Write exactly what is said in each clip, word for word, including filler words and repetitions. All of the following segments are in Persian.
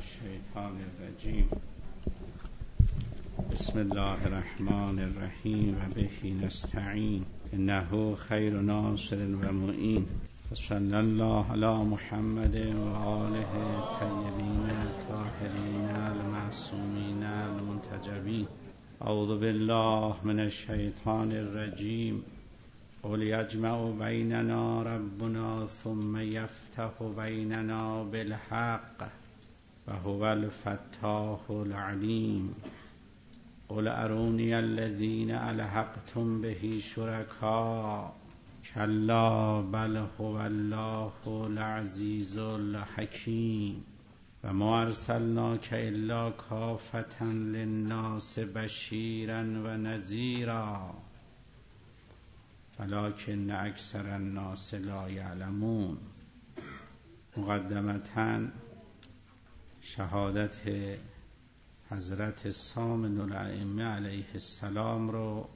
الشیطان الرجیم. بسم الله الرحمن الرحیم و به نستعین انه خیر ناصر و معین. صلی الله علی محمد و آله طیبین طاهرین المعصومین المنتجبین. اعوذ بالله من الشیطان الرجیم. قل یجمع بیننا ربنا ثم یفتح بیننا بالحق و هو الفتاح العلیم. قل ارونی الذین الحقتم به شرکا کلا بل هو الله العزیز الحکیم. و ما ارسلناک الا کافة للناس بشیرا و نذیرا ولکن اکثر الناس لا یعلمون. مقدمتاً شهادت حضرت سامن الائمه علیه السلام رو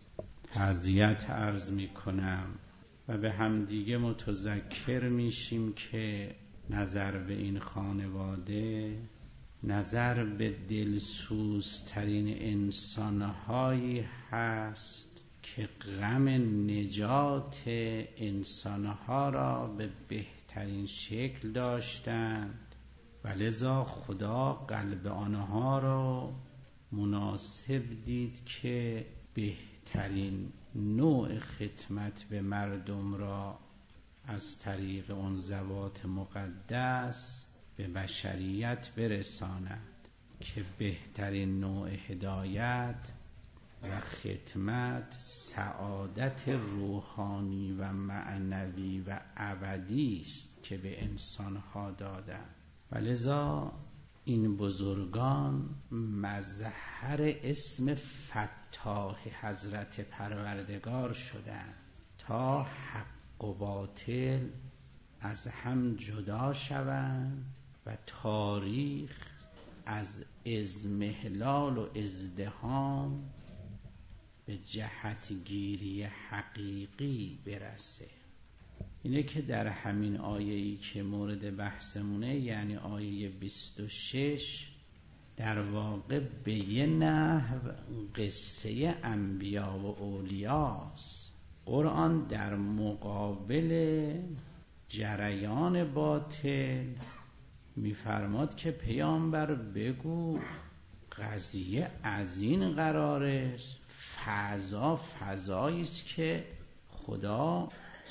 تعزیت عرض می کنم و به همدیگه متذکر میشیم که نظر به این خانواده نظر به دلسوزترین انسانهایی هست که غم نجات انسانها را به بهترین شکل داشتند و لذا خدا قلب آنها را مناسب دید که بهترین نوع خدمت به مردم را از طریق اون ذوات مقدس به بشریت برساند که بهترین نوع هدایت و خدمت سعادت روحانی و معنوی و ابدی است که به انسانها دادند. و لذا این بزرگان مظهر اسم فتاح حضرت پروردگار شدند تا حق و باطل از هم جدا شوند و تاریخ از اضمحلال و ازدحام به جهتگیری حقیقی برسه. اینه که در همین آیه‌ای که مورد بحثمونه، یعنی آیه بیست و شش، در واقع به یه نحو قصه انبیا و اولیاست. قرآن در مقابل جریان باطل میفرماد که پیامبر بگو قضیه از این قرار است، فضا فضایی است که خدا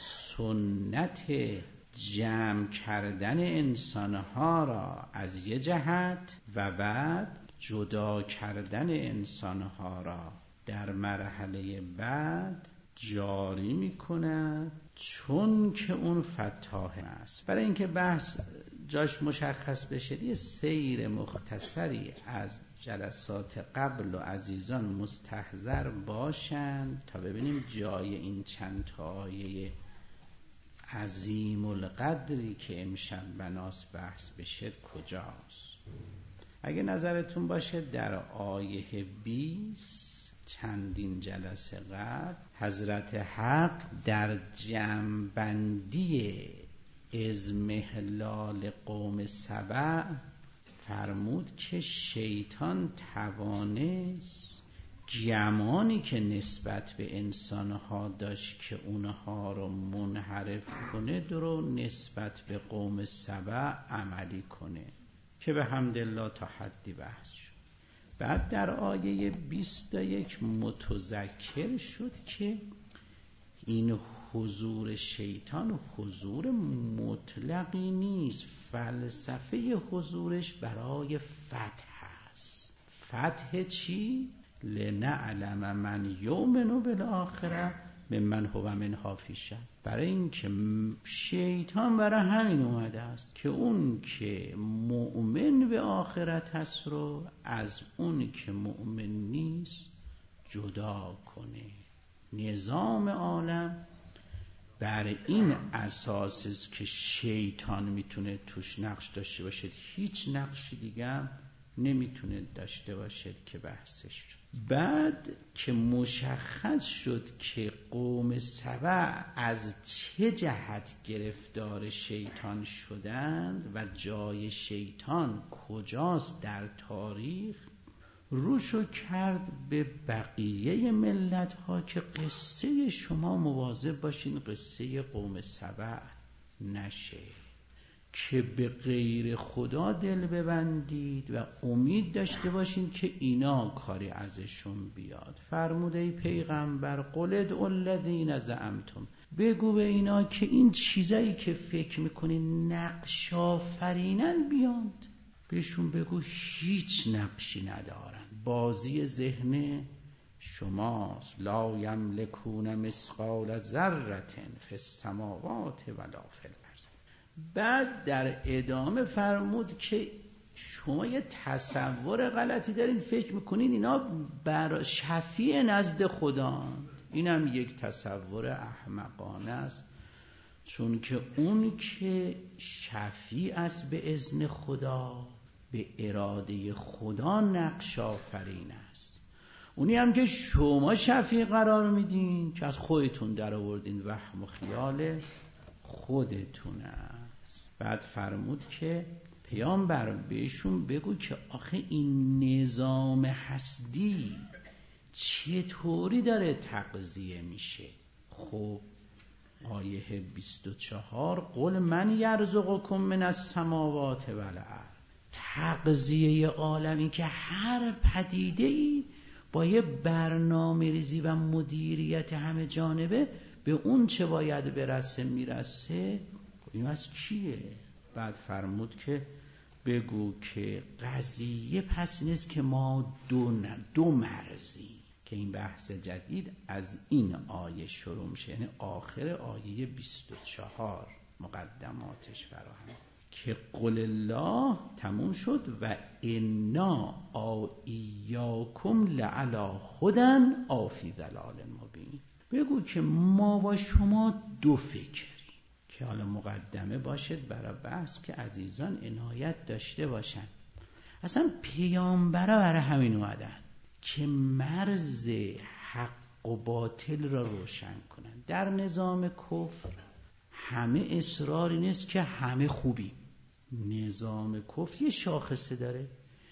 سنت جمع کردن انسانها را از یه جهت و بعد جدا کردن انسانها را در مرحله بعد جاری می کند، چون که اون فتاح است. برای اینکه بحث جاش مشخص بشه، یه سیر مختصری از جلسات قبل و عزیزان مستحضر باشند تا ببینیم جای این چند تا آیه عظیم القدری که امشب بناس بحث بشه کجاست. اگه نظرتون باشه در آیه بیست چندین جلسه قبل حضرت حق در جمع‌بندی اضمحلال قوم سبع فرمود که شیطان توانست گمانی که نسبت به انسانها داشت که اونها رو منحرف کنه درو نسبت به قوم سبع عملی کنه که به حمدالله تا حدی بحث شد. بعد در آیه بیست و یک متذکر شد که این حضور شیطان حضور مطلقی نیست، فلسفه حضورش برای فتح است. فتح چی؟ لنعلم من یؤمن بالآخرة ممن هو منها فی شک. برای اینکه شیطان برای همین اومده است که اون که مؤمن به آخرت هست رو از اون که مؤمن نیست جدا کنه. نظام عالم بر این اساس است که شیطان میتونه توش نقش داشته باشه، هیچ نقشی دیگه نمیتونه داشته باشد که بحثش شد. بعد که مشخص شد که قوم سبع از چه جهت گرفتار شیطان شدند و جای شیطان کجاست در تاریخ، روشو کرد به بقیه ملت ها که قصه شما مواظب باشین قصه قوم سبع نشه، که به غیر خدا دل ببندید و امید داشته باشین که اینا کاری ازشون بیاد. فرموده ای پیغمبر قل ادعوا الذین زعمتم، بگو به اینا که این چیزایی که فکر میکنین نقش آفرینن بیاد، بهشون بگو هیچ نقشی ندارن، بازی ذهن شماست. لا یملکون مثقال ذره فی السماوات ولا فی الارض. بعد در ادامه فرمود که شما یه تصور غلطی دارین، فکر میکنین اینا بر شفیع نزد خدا. اینم یک تصور احمقانه است، چون که اون که شفیع است به اذن خدا، به اراده خدا نقش آفرین است. اونی هم که شما شفیع قرار میدین که از خودتون در آوردین، وهم و خیال خودتون است. بعد فرمود که پیامبر بهشون بگو که آخه این نظام هستی چطوری داره تغذیه میشه. خب آیه بیست و چهار قل من یرزقکم من السماوات والارض، تغذیه عالمی که هر پدیده‌ای با یه برنامه ریزی و مدیریت همه جانبه به اون چه باید برسه میرسه. این از کیه؟ بعد فرمود که بگو که قضیه پس نیست که ما دو, دو مرزی، که این بحث جدید از این آیه شروع میشه، یعنی آخر آیه بیست و چهار مقدماتش فراهم که قل الله تموم شد و انا ایاکم لعلی هدی او فی ضلال مبین. بگو که ما و شما دو فکری، که حالا مقدمه باشد برای بحث که عزیزان عنایت داشته باشن. اصلا پیامبرا برای همین اومدن که مرز حق و باطل را روشن کنن. در نظام کفر همه اصرار این است که همه خوبی. نظام کفر یه شاخصه داره،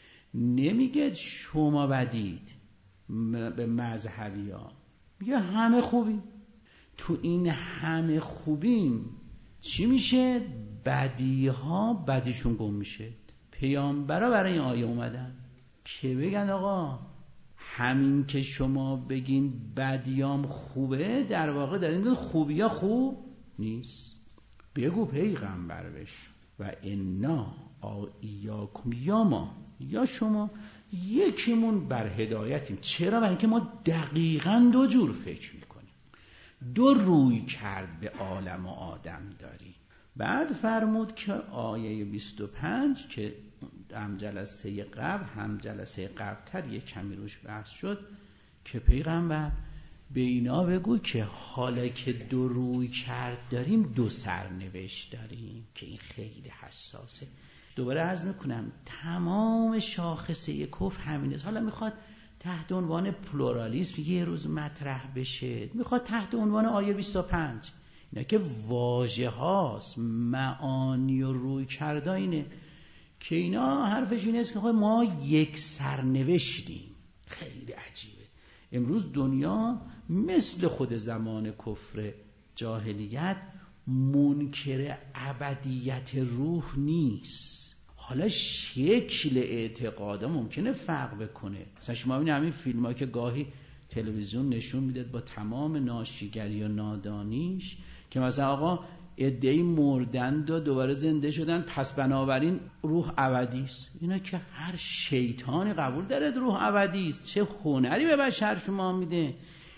نمیگه شما بدید به مذهبی ها، میگه همه خوبی. تو این همه خوبیم چی میشه؟ بدی ها بدیشون گم میشه. پیامبرا برای این آیه اومدن که بگن آقا همین که شما بگین بدیام خوبه، در واقع در این خوبی ها خوب نیست. بگو پیغمبر بش و انا ایاکم، یا ما یا شما یکیمون بر هدایتیم. چرا؟ برای اینکه ما دقیقاً دو جور فکر میکنیم، دو روی کرد به عالم و آدم داریم. بعد فرمود که آیه بیست و پنج که هم جلسه قبل هم جلسه قبلتر یک کمی روش بحث شد، که پیغمبر به اینا بگو که حالا که دو روی کرد داریم، دو سرنوشت داریم، که این خیلی حساسه. دوباره عرض میکنم تمام شاخصه کفر همینه. حالا میخواد تحت عنوان پلورالیسم یه روز مطرح بشه، میخواد تحت عنوان آیه بیست و پنج، اینا که واژه هاست، معانی و روی کرده اینه، که اینا حرفش اینه است که ما یک سرنوشتیم. خیلی عجیبه. امروز دنیا مثل خود زمان کفر جاهلیت منکر ابدیت روح نیست. حالا شکل اعتقادا ممکنه فرق بکنه. مثلا شما ببینید همین فیلم‌ها که گاهی تلویزیون نشون میده با تمام ناشیگری و نادانیش، که مثلا آقا عده‌ای مردند و دوباره زنده شدن، پس بنابراین روح ابدی است. اینا که هر شیطانی قبول داره روح ابدی است. چه هنری به بشر شما میده؟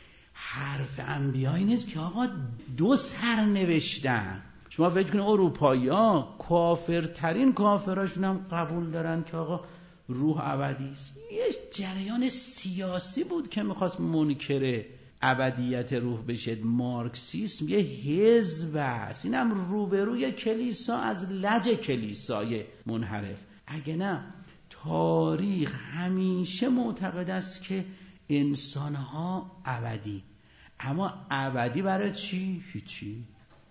حرف انبیا این است که آقا دو سر نوشتن. شما فکر کنید اروپایی‌ها کافرترین کافراشون هم قبول دارن که آقا روح ابدی است. یه جریان سیاسی بود که میخواست منکر ابدیت روح بشه. مارکسیسم یه حزب است، اینم روبروی کلیسا از لج کلیسای منحرف. اگه نه تاریخ همیشه معتقد است که انسانها ابدی. اما ابدی برای چی؟ هیچی.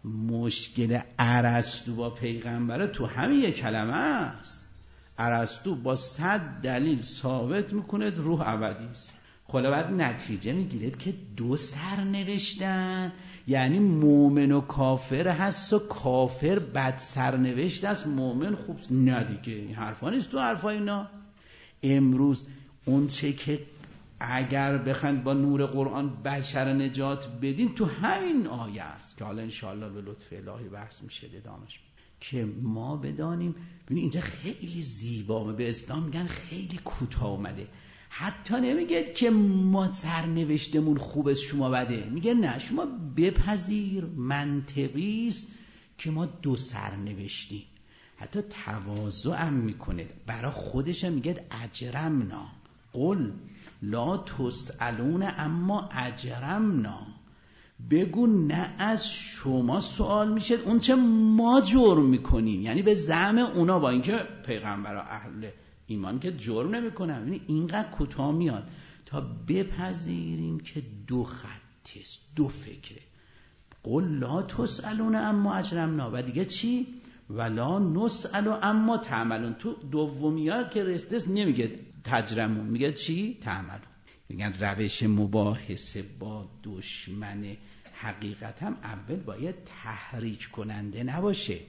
مشکل ارسطو با پیغمبره تو همین یک کلمه است. ارسطو با صد دلیل ثابت میکنه روح ابدی است. خلا بعد نتیجه میگیرد که دو سر نوشتن، یعنی مومن و کافر هست و کافر بد سرنوشت است، مومن خوب نه دیگه. این حرفا نیست تو حرفا اینا. امروز اون چه که اگر بخواید با نور قرآن بشر نجات بدین تو همین آیه است که حالا انشاءالله به لطف الهی بحث میشه ادامش، که ما بدانیم. ببین اینجا خیلی زیبا، به اسلام میگن خیلی کوتاه اومده. حتی نمیگه که ما سرنوشتمون خوب است شما بده، میگه نه شما بپذیر منطقی است که ما دو سرنوشتیم. حتی تواضع هم میکنه برای خودش، میگه اجرمنا قل لا تسألون اما اجرمنا، بگو نه از شما سوال میشه اون چه ما جرم میکنیم. یعنی به زعم اونا، با اینکه پیغمبر و اهل ایمان که جرم نمیکنن. یعنی اینقدر کوتاه میاد تا بپذیریم که دو خط است، دو فکره. قل لا تسألون اما اجرمنا، و دیگه چی؟ ولا نسأل اما تعملون. تو دومیا که رسته نمیگه تجرمون، میگه چی؟ تعملون. میگن روش مباحثه با دشمن حقیقت هم اول باید تحریک کننده نباشه.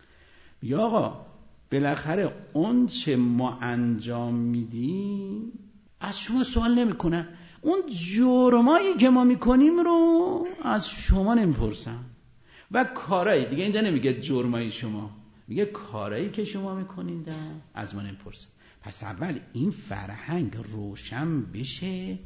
یا آقا بالاخره اون چه ما انجام میدیم از شما سوال نمیکنن، اون جرمایی که ما میکنیم رو از شما نمیپرسن. و کارایی دیگه اینجا نمیگه جرمای شما، میگه کارایی که شما میکنید از ما نمیپرسن. پس اول این فرهنگ روشن بشه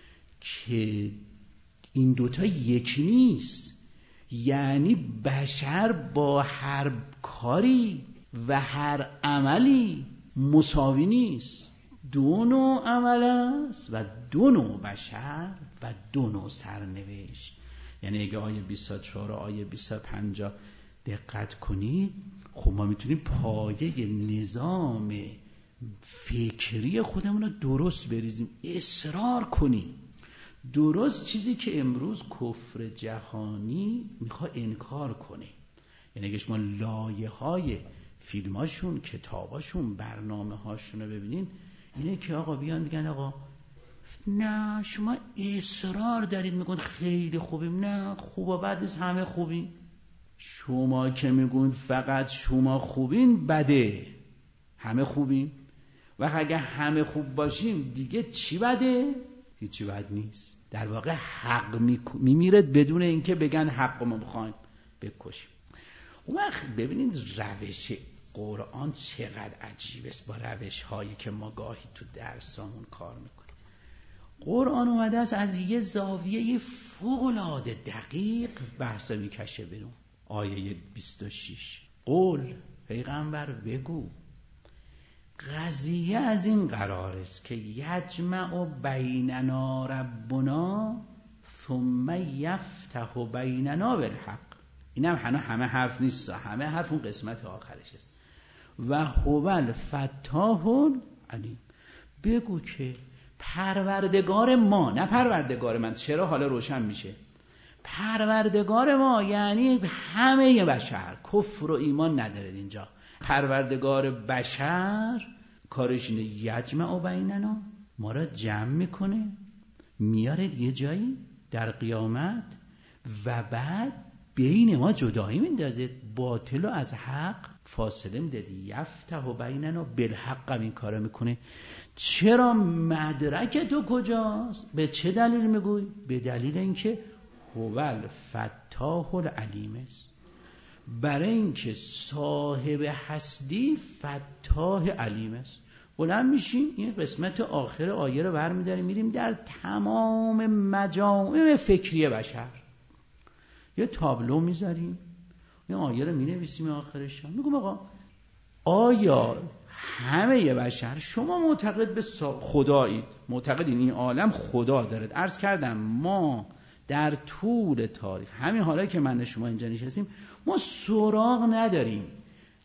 که این دوتا یکی نیست. یعنی بشر با هر کاری و هر عملی مساوی نیست. دو نوع عمل است و دو نوع بشر و دو نوع سرنوشت. یعنی اگه آیه بیست و چهار و آیه بیست و پنج دقت کنید، خب ما میتونیم پایه نظام فکری خودمون رو درست بریزیم، اصرار کنیم. درست چیزی که امروز کفر جهانی میخواد انکار کنه. یعنی اگه شما لایه های فیلماشون، کتاباشون، برنامه هاشون رو ببینین، اینه که آقا بیان میگن آقا نه شما اصرار دارید میگن خیلی خوبیم، نه خوب و بد نیست، همه خوبیم. شما که میگن فقط شما خوبین بده، همه خوبیم. و اگه همه خوب باشیم دیگه چی بده؟ هیچی بد نیست. در واقع حق میمیرد بدون اینکه بگن حق ما بخوایم بکشیم. اون وقت ببینید روش قرآن چقدر عجیب است با روش هایی که ما گاهی تو درسامون کار میکنیم. قرآن اومده است از یه زاویه فوق‌العاده دقیق بحثا میکشه بیرون. آیه بیست و شش قول پیغمبر بگو قضیه از این قرار است که یجمع بیننا ربنا ثم یفتح بیننا بالحق. اینم همه همه حرف نیست، همه حرف اون قسمت آخرش است. و هو الفتاح العلیم. بگو که پروردگار ما، نه پروردگار من، چرا حالا روشن میشه، پروردگار ما یعنی همه بشر، کفر و ایمان ندارد اینجا. پروردگار بشر کارش اینه یجمع بیننا، ما را جمع میکنه، میاره یه جایی در قیامت و بعد بین ما جدایی میندازه، باطل و از حق فاصله میده. یفتح بیننا بالحق این کارو میکنه. چرا؟ مدرک تو کجاست؟ به چه دلیل میگوی؟ به دلیل اینکه هو الفتاح العلیم است. برای اینکه صاحب هستی فتاح علیم است. بلند میشیم این قسمت آخر آیه رو برمی‌داریم میریم در تمام مجامع فکری بشر، یه تابلو میذاریم، این آیه رو مینویسیم آخرش میگم آقا آیا همه بشر، شما معتقد به خدایید، معتقد این عالم خدا دارد. عرض کردم ما در طول تاریخ همین حالا که من شما اینجا نشستیم ما سراغ نداریم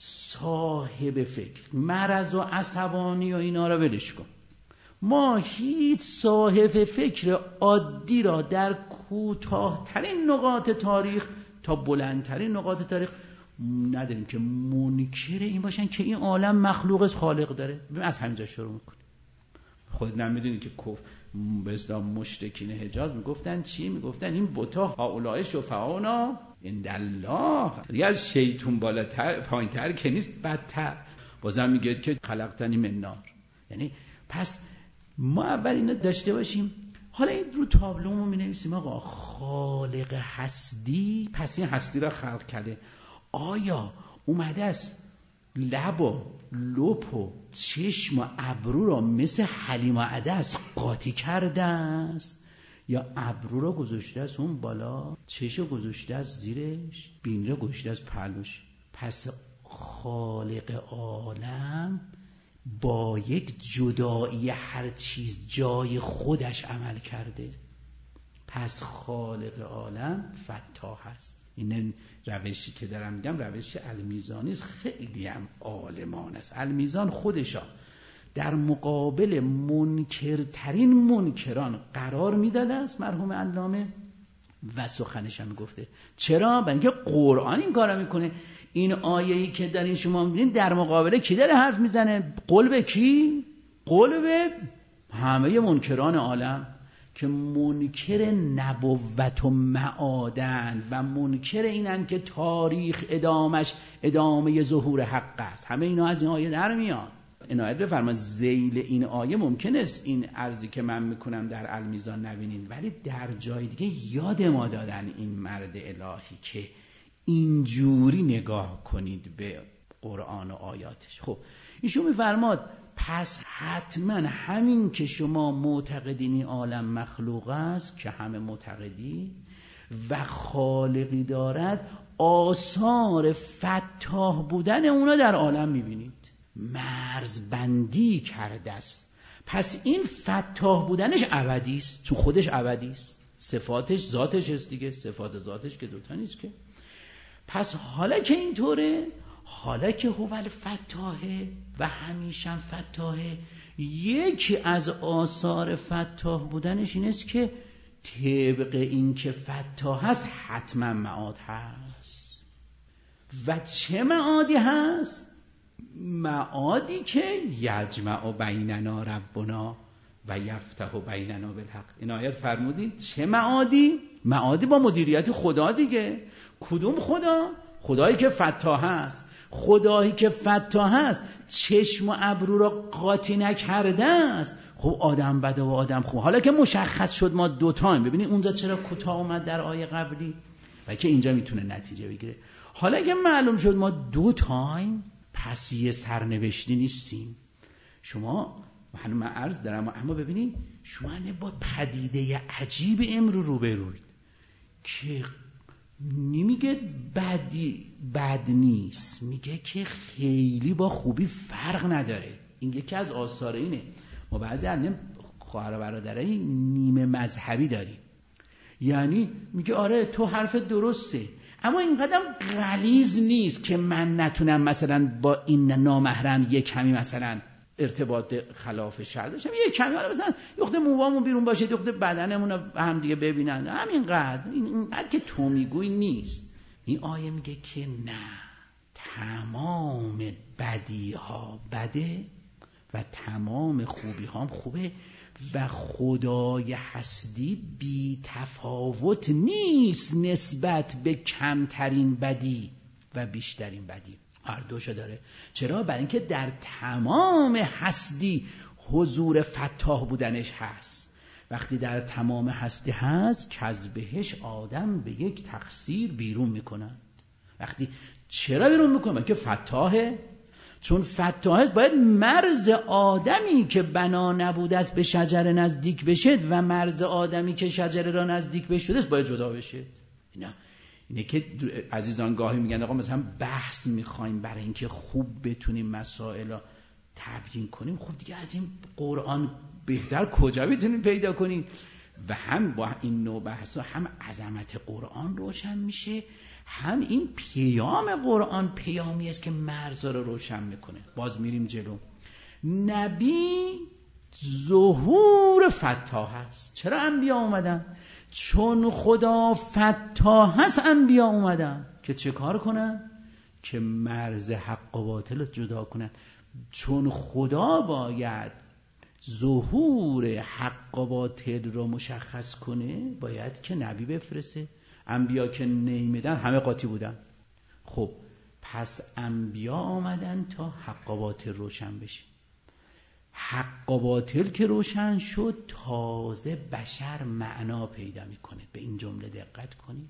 صاحب فکر. مرض و عصبانی و اینا را ولش کن. ما هیچ صاحب فکر عادی را در کوتاه‌ترین نقاط تاریخ تا بلندترین نقاط تاریخ نداریم که منکر این باشن که این عالم مخلوق از خالق داره. از همینجا شروع میکنیم. خود نمیدونی که کف به اصطلاح مشرکین حجاز میگفتن چی؟ میگفتن این بتا هؤلاء شفعاؤنا عند الله. دیگه از شیطون بالاتر پایینتر که نیست، بدتر. بازم میگه که خلقتنی من نار. یعنی پس ما اول اینو داشته باشیم. حالا این رو تابلومون می نویسیم آقا خالق هستی، پس این هستی را خلق کرده. آیا اومده است لب و لپ و چشم و ابرو را مثل حلیم و عدس قاطی کرده است، یا ابرو را گذاشته است اون بالا، چشم گذاشته است زیرش، بین را گذاشته است پهلوش؟ پس خالق عالم با یک جدایی هر چیز جای خودش عمل کرده. پس خالق عالم فتاح است. این روشی که دارم میگم روش المیزانی است، خیلی هم عالمان است. المیزان خودشا در مقابل منکرترین منکران قرار میداده است مرحوم علامه و سخنش هم گفته. چرا؟ برای اینکه قرآن این کارو میکنه. این آیه‌ای که دارین شما میبینین در مقابله کی داره حرف میزنه؟ قول به کی؟ قول به همه منکران عالم که منکر نبوت و معادن و منکر اینن که تاریخ ادامش ادامه ظهور حق است. همه اینا از این آیه در میاد. عنایت بفرمایید ذیل این آیه ممکن است این عرضی که من میکنم در المیزان نبینید، ولی در جای دیگه یاد ما دادن این مرد الهی که اینجوری نگاه کنید به قرآن و آیاتش. خب ایشون میفرماد پس حتما همین که شما معتقدین این عالم مخلوق است که همه معتقدی و خالقی دارد، آثار فتاح بودن اونا در عالم میبینید. مرزبندی کرده است. پس این فتاح بودنش ابدی است، چون خودش ابدی است. صفاتش ذاتش است دیگه، صفات ذاتش که دوتا نیست که. پس حالا که اینطوره، حالا که هو الفتاحه و همیشه فتاحه، یکی از آثار فتاح بودنش این است که طبق این که فتاح هست حتما معاد هست. و چه معادی هست؟ معادی که یجمع بیننا ربنا و یفتح بیننا بالحق. این آیت فرمودید چه معادی؟ معادی با مدیریت خدا دیگه. کدوم خدا؟ خدایی که فتاح هست. خدایی که فتاح هست چشم و ابرو را قاطی نکرده است. خب آدم بده و آدم خوب. حالا که مشخص شد ما دوتایم، ببینید اونجا چرا کوتاه اومد در آیه قبلی و که اینجا میتونه نتیجه بگیره. حالا که معلوم شد ما دوتایم، پس یه سرنوشتی نیستیم. شما من من عرض دارم، اما ببینید شما با پدیده عجیب امرو روبروید که نمیگه بدی بد نیست، میگه که خیلی با خوبی فرق نداره. این یکی از آثار اینه. ما بعضی از خواهر و برادرای نیمه مذهبی داریم، یعنی میگه آره تو حرف درسته، اما این قدم غلیظ نیست که من نتونم مثلا با این نامحرم یک کمی مثلا ارتباط خلاف شرع داشتم، یک کمی حالا مثلا یخته موامون بیرون باشه، یخته بدنمون رو هم دیگه ببینن، همینقدر. اینقدر که تو میگوی نیست. این آیه میگه که نه، تمام بدی ها بده و تمام خوبی ها هم خوبه و خدای هستی بی تفاوت نیست نسبت به کمترین بدی و بیشترین بدی. هر دوشو داره. چرا؟ برای اینکه در تمام هستی حضور فتاح بودنش هست. وقتی در تمام هستی هست، کذبهش آدم به یک تقصیر بیرون میکنن. وقتی چرا بیرون میکنن؟ برای که فتاحه. چون فتاح است باید مرز آدمی که بنا نبوده است به شجره نزدیک بشه و مرز آدمی که شجره را نزدیک بشه است باید جدا بشه. اینا اینه که عزیزان گاهی میگن آقا مثلا بحث میخوایم برای اینکه خوب بتونیم مسائل را تبیین کنیم. خب دیگه از این قرآن بهتر کجا میتونیم پیدا کنیم؟ و هم با این نوع بحثا هم عظمت قرآن روشن میشه، هم این پیام قرآن پیامی است که مرزا رو روشن میکنه. باز میریم جلو. نبی ظهور فتاح است. چرا انبیا اومدن؟ چون خدا فتاح است انبیا اومدن که چه کار کنن؟ که مرز حق و باطل رو جدا کنن. چون خدا باید ظهور حق و باطل رو مشخص کنه، باید که نبی بفرسته. انبیا که نیمیدن همه قاطی بودن. خب پس انبیا آمدن تا حق و باطل روشن بشه. حق و باطل که روشن شد، تازه بشر معنا پیدا میکنه. به این جمله دقت کنید.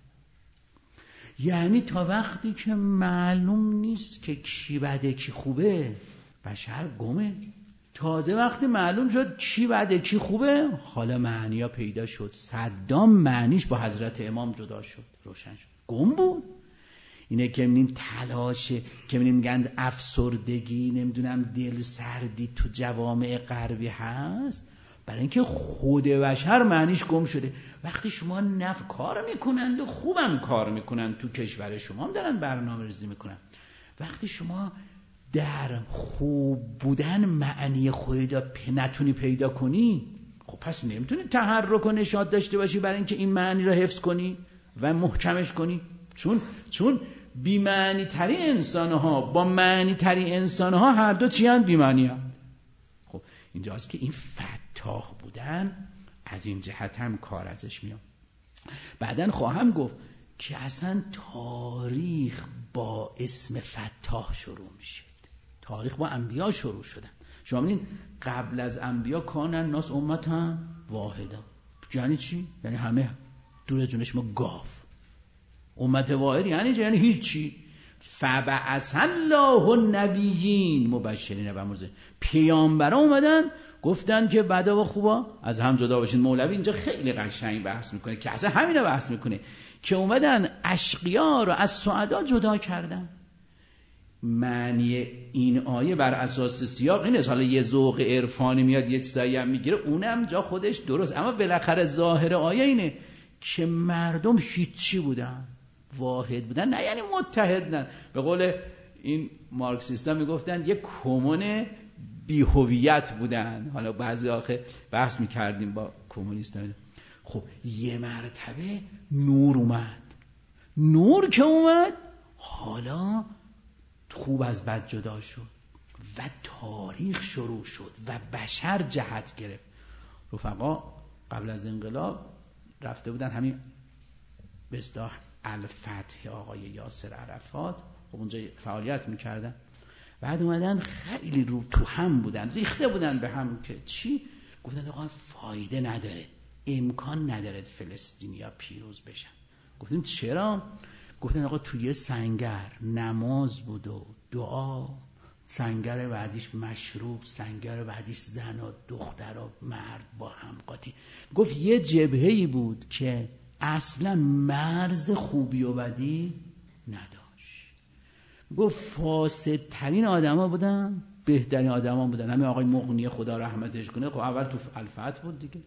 یعنی تا وقتی که معلوم نیست که کی بده کی خوبه، بشر گمه. تازه وقتی معلوم شد کی بده کی خوبه، حالا معنی ها پیدا شد. صدام معنیش با حضرت امام جدا شد، روشن شد. گم بود. اینه که می‌بینیم تلاشه، که می‌گن افسردگی، نمیدونم دل سردی تو جوامع غربی هست، برای اینکه خود بشر معنیش گم شده. وقتی شما نف کار میکنند و خوبم کار میکنند، تو کشور شما هم دارن برنامه ریزی میکنن، وقتی شما در خوب بودن معنی خودت نتونی پیدا کنی، خب پس نمیتونی تحرک و نشاط داشته باشی برای اینکه این معنی رو حفظ کنی و محکمش کنی. چون چون بی معنی تری انسان ها با معنی تری انسان ها هر دو چی هستند؟ بی معنی هستند. خب اینجاست که این فتاح بودن از این جهت هم کار ازش میاد. بعدن خواهم گفت که اصلا تاریخ با اسم فتاح شروع میشه. تاریخ با انبیا شروع شدن. شما ببینید قبل از انبیا کانن ناس امتا واحده. یعنی چی؟ یعنی همه دور جونش ما گاو. امت واحد یعنی یعنی هیچی. فبعث الله النبیین مبشرین و منذرین. پیامبرا اومدن گفتن که بدا و خوبا از هم جدا باشین. مولوی اینجا خیلی قشنگ بحث میکنه که اصلا همینو بحث میکنه که اومدن اشقیا رو از سعدا جدا کردن. معنی این آیه بر اساس سیاق اینه. حالا یه ذوق عرفانی میاد یه چیزایی هم میگیره، اونم جا خودش درست، اما بالاخره ظاهر آیه اینه که مردم هیچی بودن، واحد بودن، نه یعنی متحد بودن. به قول این مارکسیستا میگفتن یک کمون بی هویت بودن. حالا بعضی آخه بحث میکردیم با کمونیستا. خب یه مرتبه نور اومد. نور که اومد حالا خوب از بد جدا شد و تاریخ شروع شد و بشر جهت گرفت. رفقا قبل از انقلاب رفته بودن همین به اصطلاح الفتح آقای یاسر عرفات، خب اونجا فعالیت میکردن. بعد اومدن خیلی رو تو هم بودن، ریخته بودن به هم که چی؟ گفتن آقا فایده نداره، امکان نداره فلسطینیا پیروز بشن. گفتیم چرا؟ گفتن آقا توی سنگر نماز بود و دعا، سنگر بعدیش مشروب، سنگر بعدیش زن و دختر و مرد با هم قاطی. گفت یه جبهه‌ای بود که اصلا مرز خوبی و بدی نداشت. گفت فاسدترین آدما بودن، بهترین آدما بودن. همین آقای مغنی خدا رحمتش کنه، خب اول تو الفتح بود دیگه.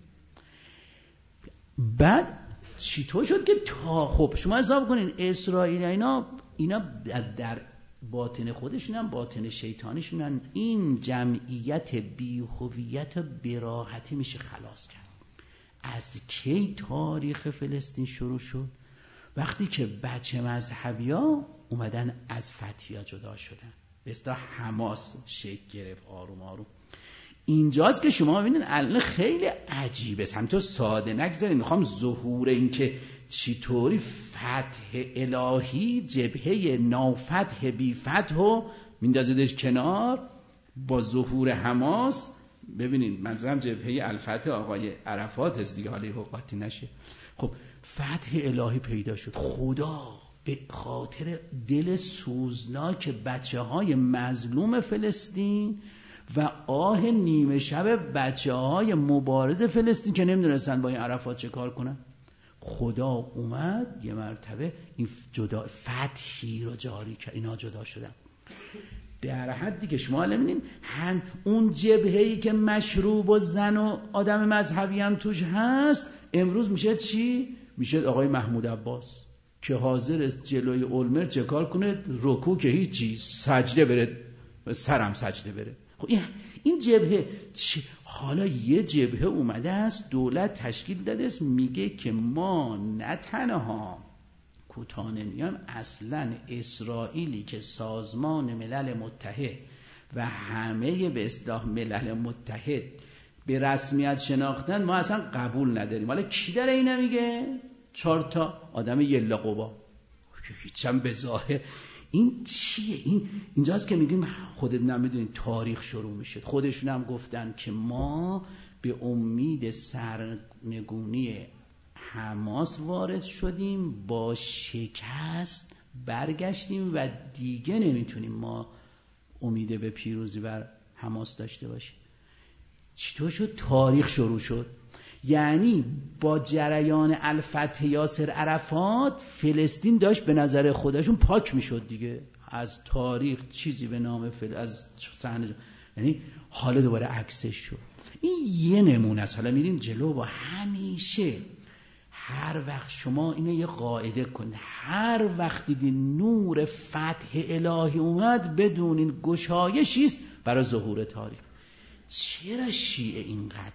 بعد چطور شد که تا خب شما حساب کنین اسرائیل اینا اینا در باطن خودشون هم باطن شیطانشون هم این جمعیت بی هویت براحتی میشه خلاص کرد. از کی تاریخ فلسطین شروع شد؟ وقتی که بچه مذهبی‌ها اومدن از فتحیا جدا شدن، به اصطلاح حماس شکل گرفت آروم آروم. اینجاست که شما ببینید الان خیلی عجیبه، همینطور ساده نگذارید. میخوام ظهور این که چطوری فتح الهی جبهه نافتح بی فتح رو میندازیدش کنار با ظهور حماس. ببینید منظورم جبهه الفتح آقای عرفات است دیگه، حالا حقاتی نشه. خب فتح الهی پیدا شد. خدا به خاطر دل سوزناک بچه های مظلوم فلسطین و آه نیمه شب بچه های مبارز فلسطین که نمیدونستن با این عرفات چه کار کنن، خدا اومد یه مرتبه این جدا فتحی رو جاری کرد. اینا جدا شدن. در حدی که شما نمی‌بینید هم اون جبهه‌ای که مشروب و زن و آدم مذهبی هم توش هست امروز میشه چی؟ میشه آقای محمود عباس که حاضر جلوی اولمرت چه کار کنه؟ رکوع که هیچی، سجده بره، سرم سجده بره. خب این این جبهه چی؟ حالا یه جبهه اومده است دولت تشکیل داده است میگه که ما نه تنها کوتاه نمیام، اصلا اسرائیلی که سازمان ملل متحد و همه به اصطلاح ملل متحد به رسمیت شناختن ما اصلا قبول نداریم. حالا کی داره اینو میگه؟ چهار تا آدم یلا قبا که هیچم به ظاهر. این چیه؟ این اینجاست که میگیم خودت نمیدونین تاریخ شروع میشه. خودشون هم گفتن که ما به امید سرنگونی حماس وارد شدیم، با شکست برگشتیم و دیگه نمیتونیم ما امید به پیروزی بر حماس داشته باشیم. چطور شد؟ تاریخ شروع شد. یعنی با جریان الفتح یاسر عرفات فلسطین داشت به نظر خودشون پاک میشد دیگه از تاریخ، چیزی به نام فل از صحنه، یعنی حالا دوباره عکسش شد. این یه نمونه است. حالا میریم جلو. با همیشه هر وقت شما اینو یه قاعده کنید، هر وقت دیدین نور فتح الهی اومد بدونین گشایشی است برای ظهور تاریخ. چرا شیعه اینقدر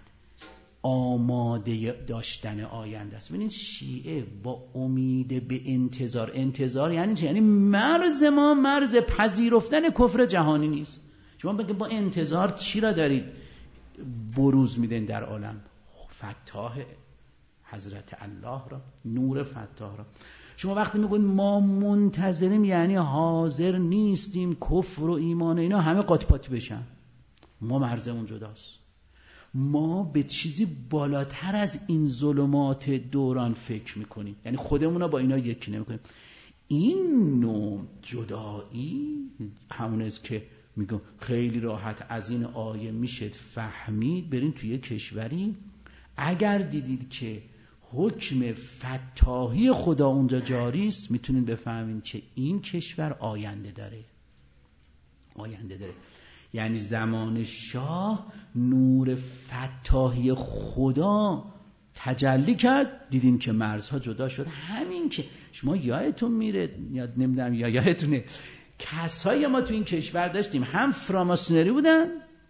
آماده داشتن آینده است؟ ببینید شیعه با امید به انتظار، انتظار یعنی چه؟ یعنی مرز ما مرز پذیرفتن کفر جهانی نیست. شما بگید با انتظار چی را دارید بروز میدین در عالم؟ فتاح حضرت الله را، نور فتاح را. شما وقتی میگوید ما منتظریم یعنی حاضر نیستیم کفر و ایمان و اینا همه قاط پاتی بشن. ما مرزمون جداست. ما به چیزی بالاتر از این ظلمات دوران فکر میکنیم، یعنی خودمون رو با اینا یکی نمیکنیم. این نوع جدایی همون است که میگم خیلی راحت از این آیه میشه فهمید. برین توی کشوری اگر دیدید که حکم فتاحی خدا اونجا جاری است، میتونید بفهمید که این کشور آینده داره. آینده داره یعنی زمان شاه نور فتاحی خدا تجلی کرد، دیدین که مرزها جدا شد. همین که شما یادتون میره، یاد نمیدونم یا یادتونه کسایی ما تو این کشور داشتیم هم فراماسونری بودن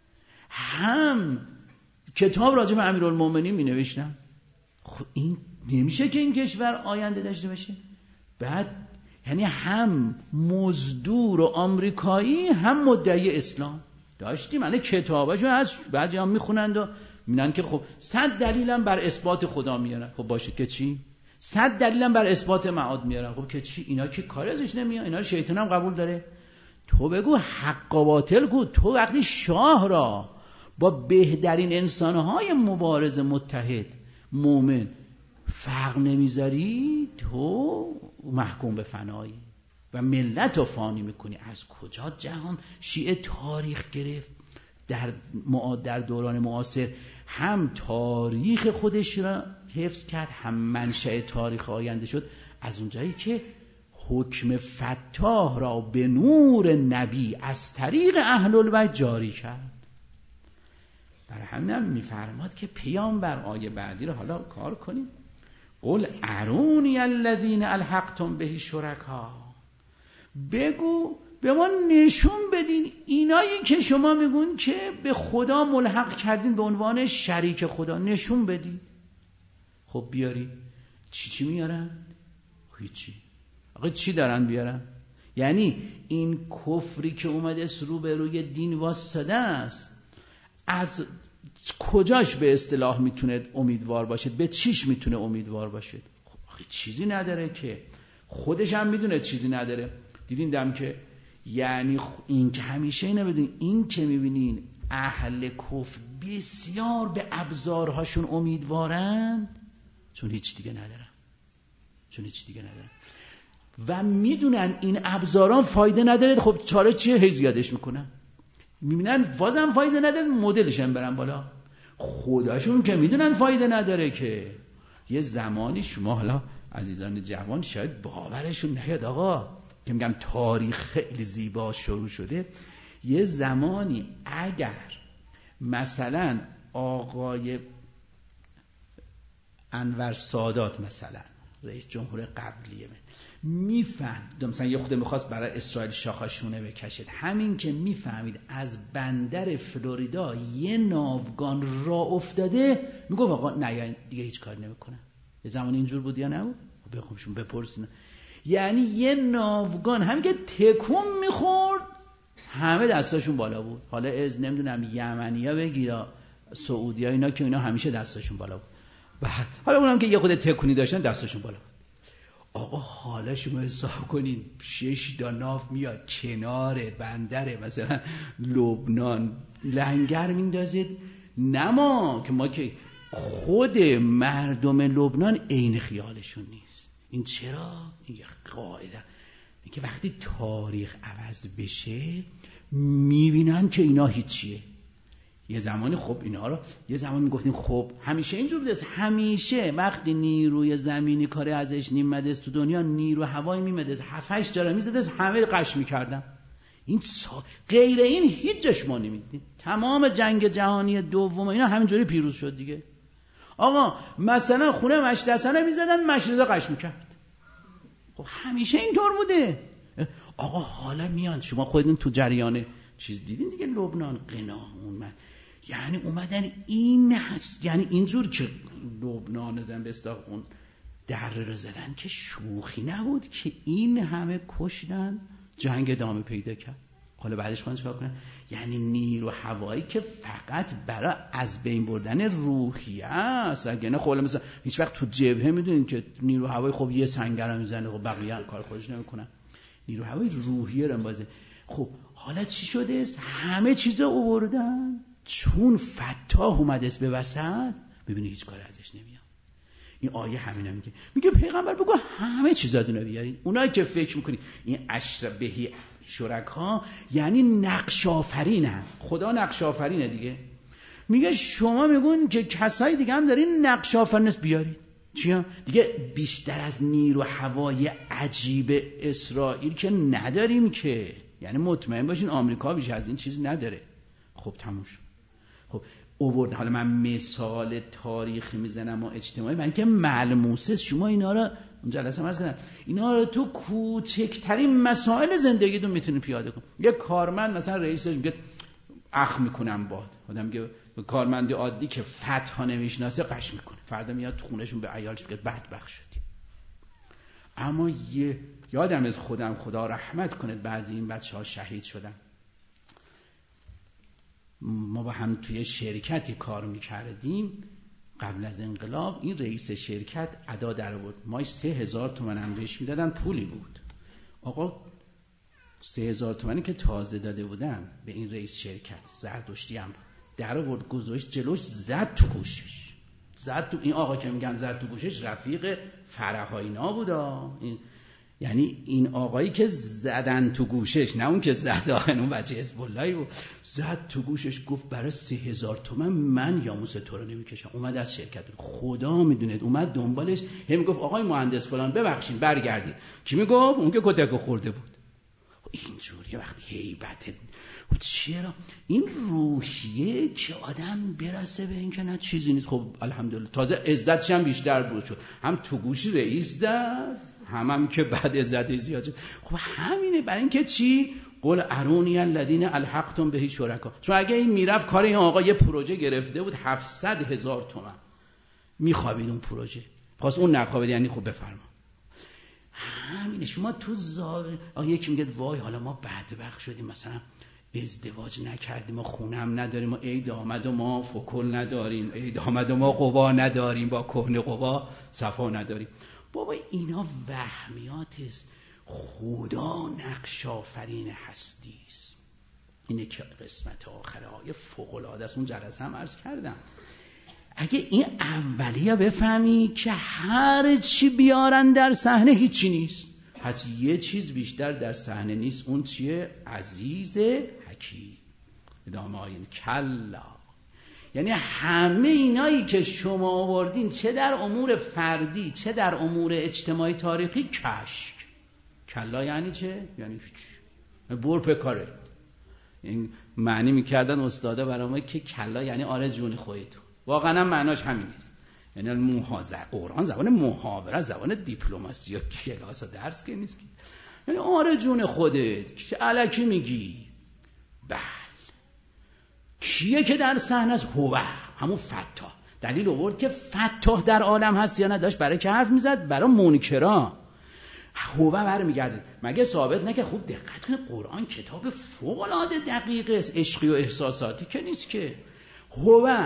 هم کتاب راجع به امیرالمومنین می نوشتن. خب این نمیشه که این کشور آینده داشته باشه. بعد یعنی هم مزدور و آمریکایی هم مدعی اسلام داشتیم. یعنی کتاباشو از بعضی هم میخونند و میگن که خب صد دلیلم بر اثبات خدا میارن. خب باشه که چی؟ صد دلیلم بر اثبات معاد میارن. خب که چی؟ اینا که کاری ازش نمیاد. اینا شیطان هم قبول داره. تو بگو حق و باطل گو. تو وقتی شاه را با بهترین انسانهای مبارز متحد مومن فرق نمیذاری، تو محکوم به فنایی و ملت رو فانی میکنی. از کجا جهان شیعه تاریخ گرفت؟ در در دوران معاصر هم تاریخ خودش را حفظ کرد، هم منشأ تاریخ آینده شد. از اونجایی که حکم فتاح را به نور نبی از طریق اهل البیت جاری کرد. برای همین هم میفرماد که پیامبر آیه بعدی رو حالا کار کنیم. قل ارونی الذین الحقتم به شرکا. بگو به ما نشون بدین اینایی که شما میگون که به خدا ملحق کردین به عنوان شریک خدا، نشون بدین. خب بیاری. چی چی میارن؟ هیچی. آقا چی دارن بیارن؟ یعنی این کفری که اومده رو به روی دین واسطه است، از کجاش به اصطلاح میتونه امیدوار باشه؟ به چیش میتونه امیدوار باشه؟ خب آخه چیزی نداره که. خودش هم میدونه چیزی نداره. دیدین دم که یعنی این که همیشه اینو بدین، این که میبینین اهل کفر بسیار به ابزارهاشون امیدوارن چون هیچ دیگه ندارن، چون هیچ دیگه ندارن و میدونن این ابزاران فایده نداره. خب چاره چیه؟ هی زیادش میکنن. میبینن بازم فایده نداره، مدلش هم برن بالا. خودشون که میدونن فایده نداره که. یه زمانی شما حالا عزیزان جوان شاید باورشون نیاد آقا که میگم تاریخ خیلی زیبا شروع شده. یه زمانی اگر مثلا آقای انور سادات مثلا رئیس جمهور قبلیه میفهمید مثلا یه خود میخواست برای اسرائیل شاخشونه بکشید، همین که میفهمید از بندر فلوریدا یه ناوگان را افتاده میگفت آقا نه دیگه هیچ کاری نمیکنه. یه زمان اینجور بود یا نبود؟ بخوامشون بپرسین. یعنی یه ناوگان همین که تکون میخورد همه دستاشون بالا بود. حالا از نمیدونم یمنیا بگیرا سعودیا اینا که اینا همیشه دستاشون بالا بود. بعد حالا اونم که یه خود تکونی داشتن دستاشون بالا بود. آقا حالا شما حساب کنین شش تا ناو میاد کنار بندر مثلا لبنان لنگر میندازید، نما که ما که خود مردم لبنان عین خیالشون نیست. این چرا؟ این یه قاعده این که وقتی تاریخ عوض بشه میبینن که اینا هیچیه. یه زمانی خب اینا رو یه زمان میگفتیم خب همیشه اینجور بوده، همیشه وقتی نیروی زمینی کاری ازش نیمده است تو دنیا نیرو هوایی میمده است هفتش داره میزده است همه قش میکردن. این سا... غیر این هیچ جاش ما نمیدیم. تمام جنگ جهانی دوم اینا همینجوری پیروز شد دیگه. آقا مثلا خونه مشت حسنه میزدن مشرزا قش میکرد. خب همیشه اینطور بوده. آقا حالا میان شما خودتون تو جریان چیز دیدین دیگه لبنان قناعون من یعنی اومدن این هست، یعنی اینجور که لبنان زن به اصطلاح اون در رو زدن که شوخی نبود که این همه کشتن جنگ ادامه پیدا کرد. حالا بعدش خواهن چکار کنن؟ یعنی نیرو هوایی که فقط برای از بین بردن روحیه است. اگه نه خب مثلا هیچ وقت تو جبهه میدونین که نیرو هوایی خب یه سنگر هم میزنه خب بقیه کار خودش نمیکنن. نیرو هوایی روحیه رو بازه. خب حالا چی شده است؟ همه چیزا آوردن چون فتاح اومده است به وسط. ببینید هیچ کار ازش نمیاد. این آیه همینا میگه میگه پیغمبر بگو همه چیزاتون رو بیارید. اونایی که فکر میکنید این اشربهی شرکا یعنی نقش آفرینن، خدا نقش آفرینه دیگه. میگه شما میگون که کسای دیگه هم دارین نقش آفرین بیارید. چیا؟ دیگه بیشتر از نیرو هوای عجیب اسرائیل که نداریم که، یعنی مطمئن باشین آمریکا بیش از این چیز نداره. خب تموم شد. خب اوورد. حالا من مثال تاریخی میزنم و اجتماعی برای اینکه ملموسه شما اینا رو اون جلسه عرض کردم اینا رو تو کوچکترین مسائل زندگیتون میتونید پیاده کنید. یه کارمند مثلا رئیسش میگه اخ میکنم باد، آدم میگه کارمند عادی که فتح نمیشناسه قش میکنه، فردا میاد تو خونهشون به عیالش میگه بدبخت شدی. اما یه یادم از خودم خدا رحمت کنه بعضی این بچه‌ها شهید شدن. ما با هم توی شرکتی کار میکردیم قبل از انقلاب. این رئیس شرکت ادا در بود ماش سه هزار تومن هم بهش میدادن، پولی بود. آقا سه هزار تومنی که تازه داده بودن به این رئیس شرکت زردشتی هم در آورد گذاشت جلوش زد تو گوشش. زد تو این آقا که میگم زد تو گوشش رفیق فرهاینا بودا. این یعنی این آقایی که زدن تو گوشش، نه اون که زد آقا اون بچه حزب اللهی بود، زد تو گوشش گفت برای سه هزار تومن من یاموس تو رو نمیکشم. اومد از شرکت بود. خدا میدوند اومد دنبالش هم میگفت آقای مهندس فلان ببخشید برگردید. کی میگفت؟ اون که کتک خورده بود. اینجوری وقتی هیبت چرا این روحیه که آدم برسه به این که نه چیزی نیست. خب الحمدلله تازه عزتش هم بیشتر بود شد، هم تو گوش رئیس داد هم هم که بعد عزت زیاد شد. خب همینه. برای اینکه چی؟ قل ارونی الذین الحقتم به شرکا. چون اگه این میرفت کار این آقا یه پروژه گرفته بود هفتصد هزار تومان میخوابید اون پروژه، خواست اون نخوابید یعنی خب بفرما. همینه. شما تو زاویه یکی میگه وای حالا ما بدبخت شدیم مثلا ازدواج نکردیم ما خونه هم نداریم ما عید آمد و ما فکل نداریم، عید آمد و ما قبا نداریم، با کهنه قبا صفا نداریم. بابا اینا وهمیات است. خدا نقش آفرین هستی است. اینه که قسمت آخره های فوق العاده است. اون جلسه هم عرض کردم اگه این اولیه بفهمی که هر چی بیارن در صحنه هیچی نیست، پس یه چیز بیشتر در صحنه نیست. اون چیه؟ عزیز حکیم. ادامه آیین کلا، یعنی همه اینایی که شما آوردین چه در امور فردی چه در امور اجتماعی تاریخی کشک. کلا یعنی چه؟ یعنی هیچ. بر پکاره. این معنی میکردن استادا برام که کلا یعنی آره جون خودتون. واقعا هم معناش همین است. یعنی محاضره قرآن زبان محاوره، زبان دیپلماسی و کلاس و درس که نیست که. یعنی آره جون خودت که الکی میگی. بله کیه که در صحنه است؟ هو، همون فتاح. دلیل آورد که فتاح در عالم هست یا نداشت. برای که حرف میزد؟ برای منکران. هو برمیگرده. مگه ثابت نه که خوب دقت کنید قرآن کتاب فوق العاده دقیق است، عشقی و احساساتی که نیست که. هو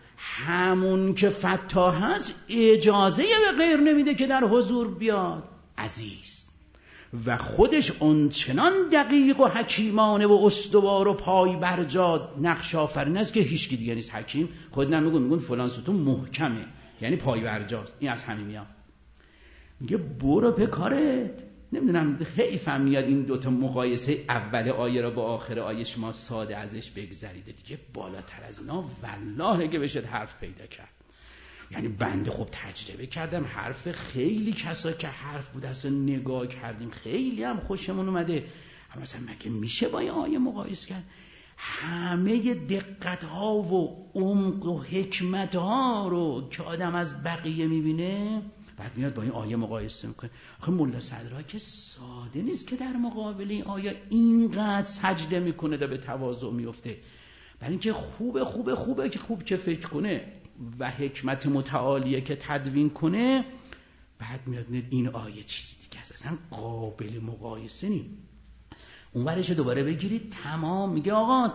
همون که فتاح هست اجازه به غیر نمیده که در حضور بیاد. عزیز و خودش اونچنان دقیق و حکیمانه و استوار و پای برجا نقش آفرین است که هیچکی دیگه نیست. حکیم خود نمیگون، میگون فلان ستون محکمه یعنی پای برجاست. این از همین میاد. میگه برو به کارت. نمیدونم خیلی فهم میاد این دوتا مقایسه اول آیه را با آخر آیه شما ساده ازش بگذرید دیگه. بالاتر از اینا والله که بشه حرف پیدا کرد. یعنی بنده خب تجربه کردم حرف خیلی کسا که حرف بود اصلا نگاه کردیم خیلی هم خوشمون اومده. اما مثلا مگه میشه با این آیه مقایسه کرد؟ همه دقت ها و عمق و حکمت ها رو که آدم از بقیه میبینه بعد میاد با این آیه مقایسه میکنه. آخه ملا صدرا که ساده نیست که در مقابل این آیه اینقدر سجده میکنه و به تواضع میفته. برای اینکه خوبه خوبه خوبه که خوب که فکر کنه و حکمت متعالیه که تدوین کنه. بعد میاد این آیه چیز دیگه است، اصلا قابل مقایسه نیست. اون ورش دوباره بگیرید تمام میگه آقا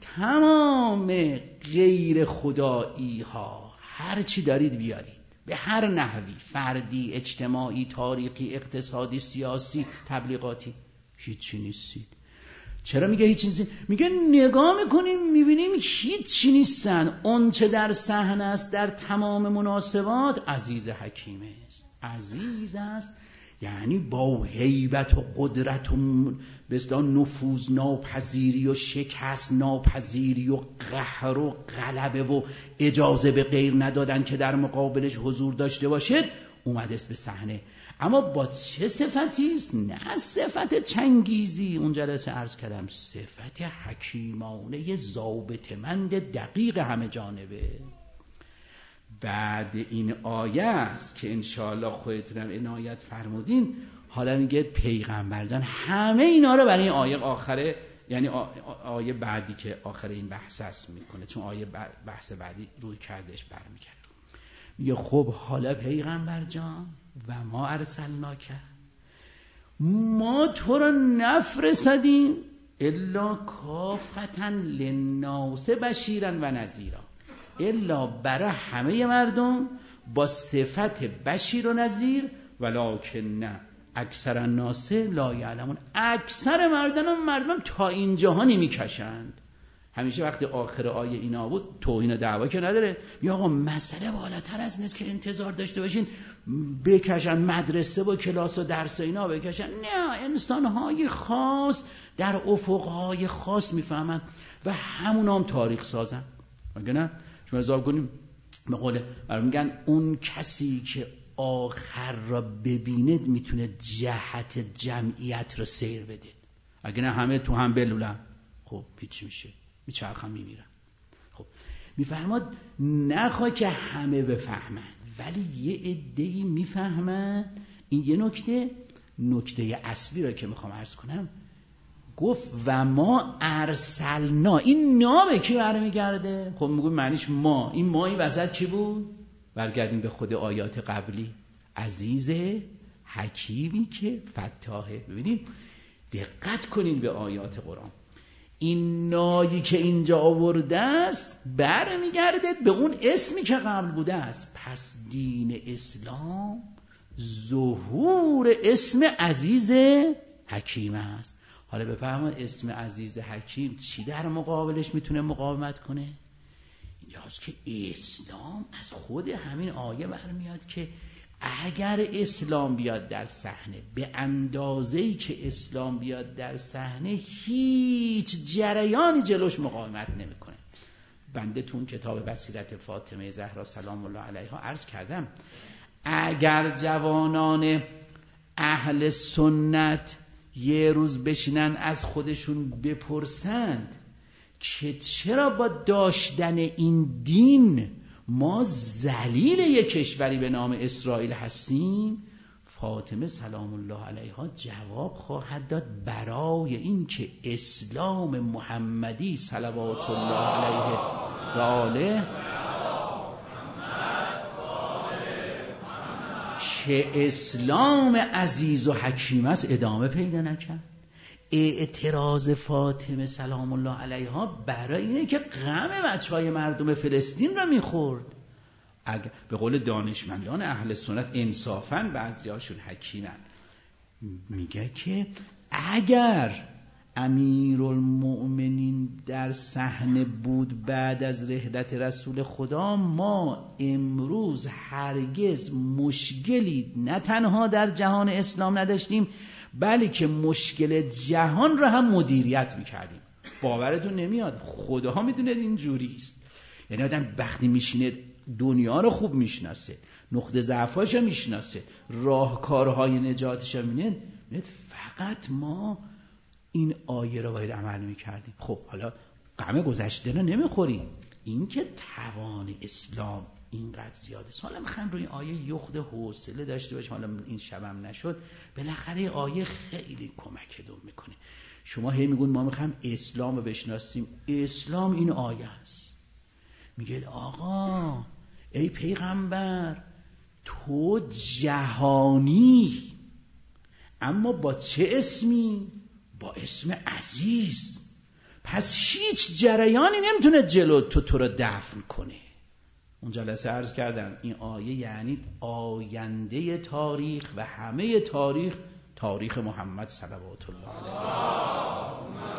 تمام غیر خدایی ها هر چی دارید بیارید به هر نحوی، فردی، اجتماعی، تاریخی، اقتصادی، سیاسی، تبلیغاتی، هیچی نیستید. چرا میگه هیچی نیستید؟ میگه نگاه میکنیم میبینیم هیچی نیستن. اون چه در صحنه است در تمام مناسبات عزیز حکیم است. عزیز است یعنی با هیبت و قدرت و بسیار نفوذ ناپذیری و شکست ناپذیری و قهر و غلبه و اجازه به غیر ندادن که در مقابلش حضور داشته باشد اومده است به صحنه. اما با چه صفتی است؟ نه صفت چنگیزی، اون جلسه عرض کردم صفت حکیمانه ضابطه‌مند دقیق همه جانبه. بعد این آیه است که انشاءالله خودتونم عنایت فرمودین. حالا میگه پیغمبر جان همه اینا رو برای این آیه آخره، یعنی آیه بعدی که آخر این بحث است میکنه، چون آیه بحث بعدی روی کردش برمیگرده. میگه خب حالا پیغمبر جان و ما ارسلناک، ما تو را نفرستادیم الا کافتا للناس بشیرا و نذیرا، الا برای همه مردم با صفت بشیر و نذیر، ولکن نه اکثر الناس لا یعلمون. اکثر مردم هم مردم تا این جهانی میکشند. همیشه وقتی آخر آیه اینا بود توهین و دعوا که نداره، یا آقا مسئله بالاتر از نیست که انتظار داشته باشین بکشن مدرسه و کلاس و درس و اینا بکشن. نه، انسانهای خاص در افقهای خاص میفهمن و همون هم تاریخ سازن. مگه نه؟ شما حساب کنیم به قول میگن اون کسی که آخر را ببیند میتونه جهت جمعیت را سیر بده. اگه نه همه تو هم بلولن خب پیچ میشه، میچرخن میمیرن. خب میفرماد نخواه که همه بفهمن ولی یه عده‌ای میفهمن. این یه نکته نکته اصلی را که میخوام عرض کنم، گفت و ما ارسلنا. این نا به کی برمیگرده؟ خب میگم معنیش ما. این ما این وسط چی بود؟ برگردیم به خود آیات قبلی، عزیز حکیمی که فتاحه. ببینید دقت کنین به آیات قرآن. این نایی که اینجا آورده است برمیگرده به اون اسمی که قبل بوده است. پس دین اسلام ظهور اسم عزیز حکیم است. حالا بفرمایید اسم عزیز حکیم چی در مقابلش میتونه مقاومت کنه؟ اینجاست که اسلام از خود همین آیه برمیاد که اگر اسلام بیاد در صحنه به اندازه‌ای که اسلام بیاد در صحنه هیچ جریانی جلوش مقاومت نمیکنه. بنده تون کتاب بصیرت فاطمه زهرا سلام الله علیها عرض کردم اگر جوانان اهل سنت یه روز بشینن از خودشون بپرسند که چرا با داشتن این دین ما ذلیل یک کشوری به نام اسرائیل هستیم، فاطمه سلام الله علیها جواب خواهد داد برای این که اسلام محمدی صلوات الله علیه و آله که اسلام عزیز و حکیم است ادامه پیدا نکرد. اعتراض فاطمه سلام الله علیها برای اینه که غم بچهای مردم فلسطین را میخورد. اگر به قول دانشمندان اهل سنت انصافاً بعضیاشون حکیمن، میگه که اگر امیرالمؤمنین در صحنه بود بعد از رحلت رسول خدا، ما امروز هرگز مشکلی نه تنها در جهان اسلام نداشتیم بلکه مشکل جهان را هم مدیریت میکردیم. باورتون نمیاد، خدا میدونه این جوری است. یعنی آدم وقتی میشینه دنیا رو خوب میشناسه، نقطه ضعفاش رو میشناسه، راهکارهای نجاتش رو میبینه، فقط ما این آیه رو باید عمل میکردیم. خب حالا غم گذشته رو نمیخوریم، این که توان اسلام اینقدر زیاده. حالا میخوایم روی آیه یخت حوصله داشته باشیم. حالا این شبم نشد، بالاخره آیه خیلی کمکتون میکنه. شما هی میگون ما میخوایم اسلام رو بشناسیم، اسلام این آیه است. میگه آقا ای پیغمبر تو جهانی، اما با چه اسمی؟ با اسم عزیز. پس هیچ جریانی نمیتونه جلو تو تو رو دفن کنه. اون جلسه عرض کردم این آیه یعنی آینده تاریخ و همه تاریخ، تاریخ محمد صلوات الله علیه.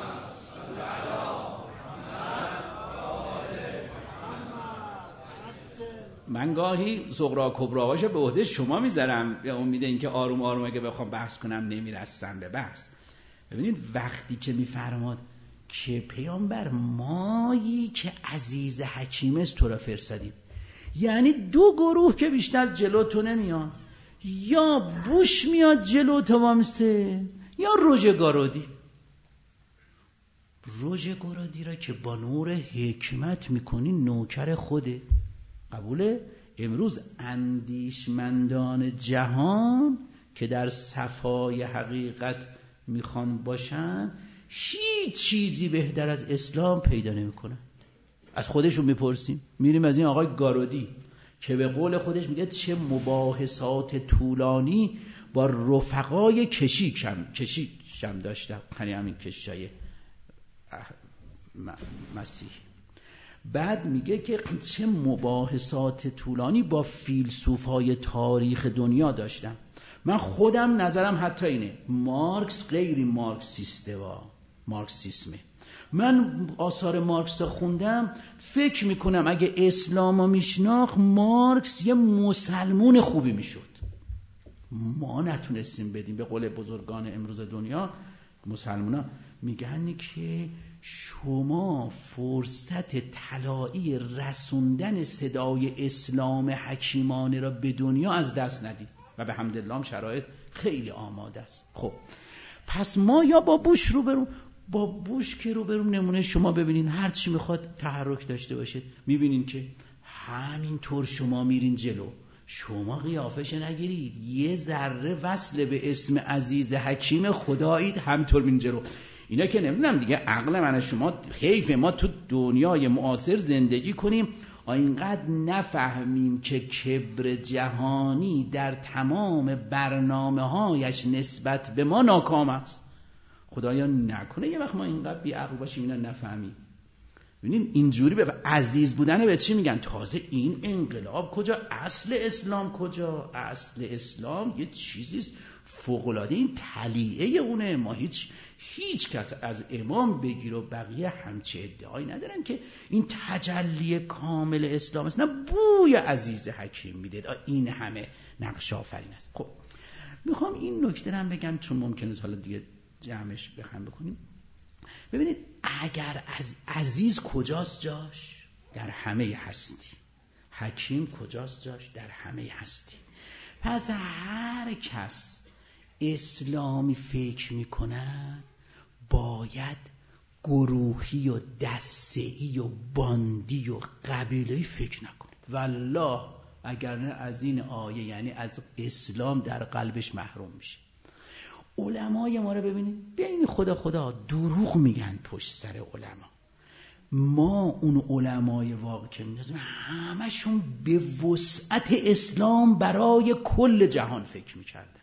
من گاهی صغرا کبراهاش به عهده شما میذارم به امید اینکه آروم آروم اگه بخوام بحث کنم نمیرسم به بحث. ببینید وقتی که میفرماد که پیامبر مایی که عزیز حکیم است تو را فرستادیم، یعنی دو گروه که بیشتر جلو تو نمیان، یا بوش میاد جلو تو وامسته یا روژگارودی. روژگارودی را که با نور حکمت میکنی نوکر خوده. قبوله؟ امروز اندیشمندان جهان که در صفای حقیقت میخوان باشن هیچ چیزی بهتر از اسلام پیدا نمیکنن. از خودشون میپرسیم، میریم از این آقای گارودی که به قول خودش میگه چه مباحثات طولانی با رفقای کشی کم کشی شم داشتم، یعنی همین کشای مسیح. بعد میگه که چه مباحثات طولانی با فیلسوفای تاریخ دنیا داشتم. من خودم نظرم حتی اینه، مارکس غیری مارکسیسته و مارکسیسمه. من آثار مارکس خوندم، فکر میکنم اگه اسلامو میشناخت مارکس یه مسلمون خوبی میشد. ما نتونستیم بدیم. به قول بزرگان امروز دنیا مسلمونا میگن که شما فرصت طلایی رسوندن صدای اسلام حکیمانه را به دنیا از دست ندید و به حمدالله هم شرایط خیلی آماده است. خب پس ما یا با بوش رو بریم، با بوش که رو بریم نمونه شما ببینین هر چی میخواد تحرک داشته باشید، میبینین که همینطور شما میرین جلو. شما قیافش نگیرید، یه ذره وصل به اسم عزیز حکیم خدایید، همینطور میرین جلو. اینا که نمیدونم دیگه عقل من شما حیف ما تو دنیای معاصر زندگی کنیم اینقدر نفهمیم که کبر جهانی در تمام برنامه‌هایش نسبت به ما ناکام است. خدایا نکنه یه وقت ما اینقدر بی عقل باشیم اینا نفهمیم. ببینین اینجوری به عزیز بودن به چی میگن؟ تازه این انقلاب کجا؟ اصل اسلام کجا؟ اصل اسلام یه چیزیست فوق‌العاده، این تلیعه اونه. ما هیچ هیچ کس از امام بگیر و بقیه همچه ادعایی ندارن که این تجلی کامل اسلام است. نه بوی عزیز حکیم میده، این همه نقش آفرین است. خب میخوام این نکته رو بگم چون ممکنه حالا دیگه جمعش بخوام بکنیم. ببینید اگر از عزیز کجاست جاش؟ در همه هستی. حکیم کجاست جاش؟ در همه هستی. پس هر کس اسلامی فکر میکند باید گروهی و دسته‌ای و باندی و قبیله‌ای فکر نکنید. والله اگر نه از این آیه، یعنی از اسلام در قلبش محروم میشه. علمای ما رو ببینید، بین خدا خدا دروغ میگن پشت سر علما. ما اون علمای واقع که می‌دونیم همشون به وسعت اسلام برای کل جهان فکر میکردن.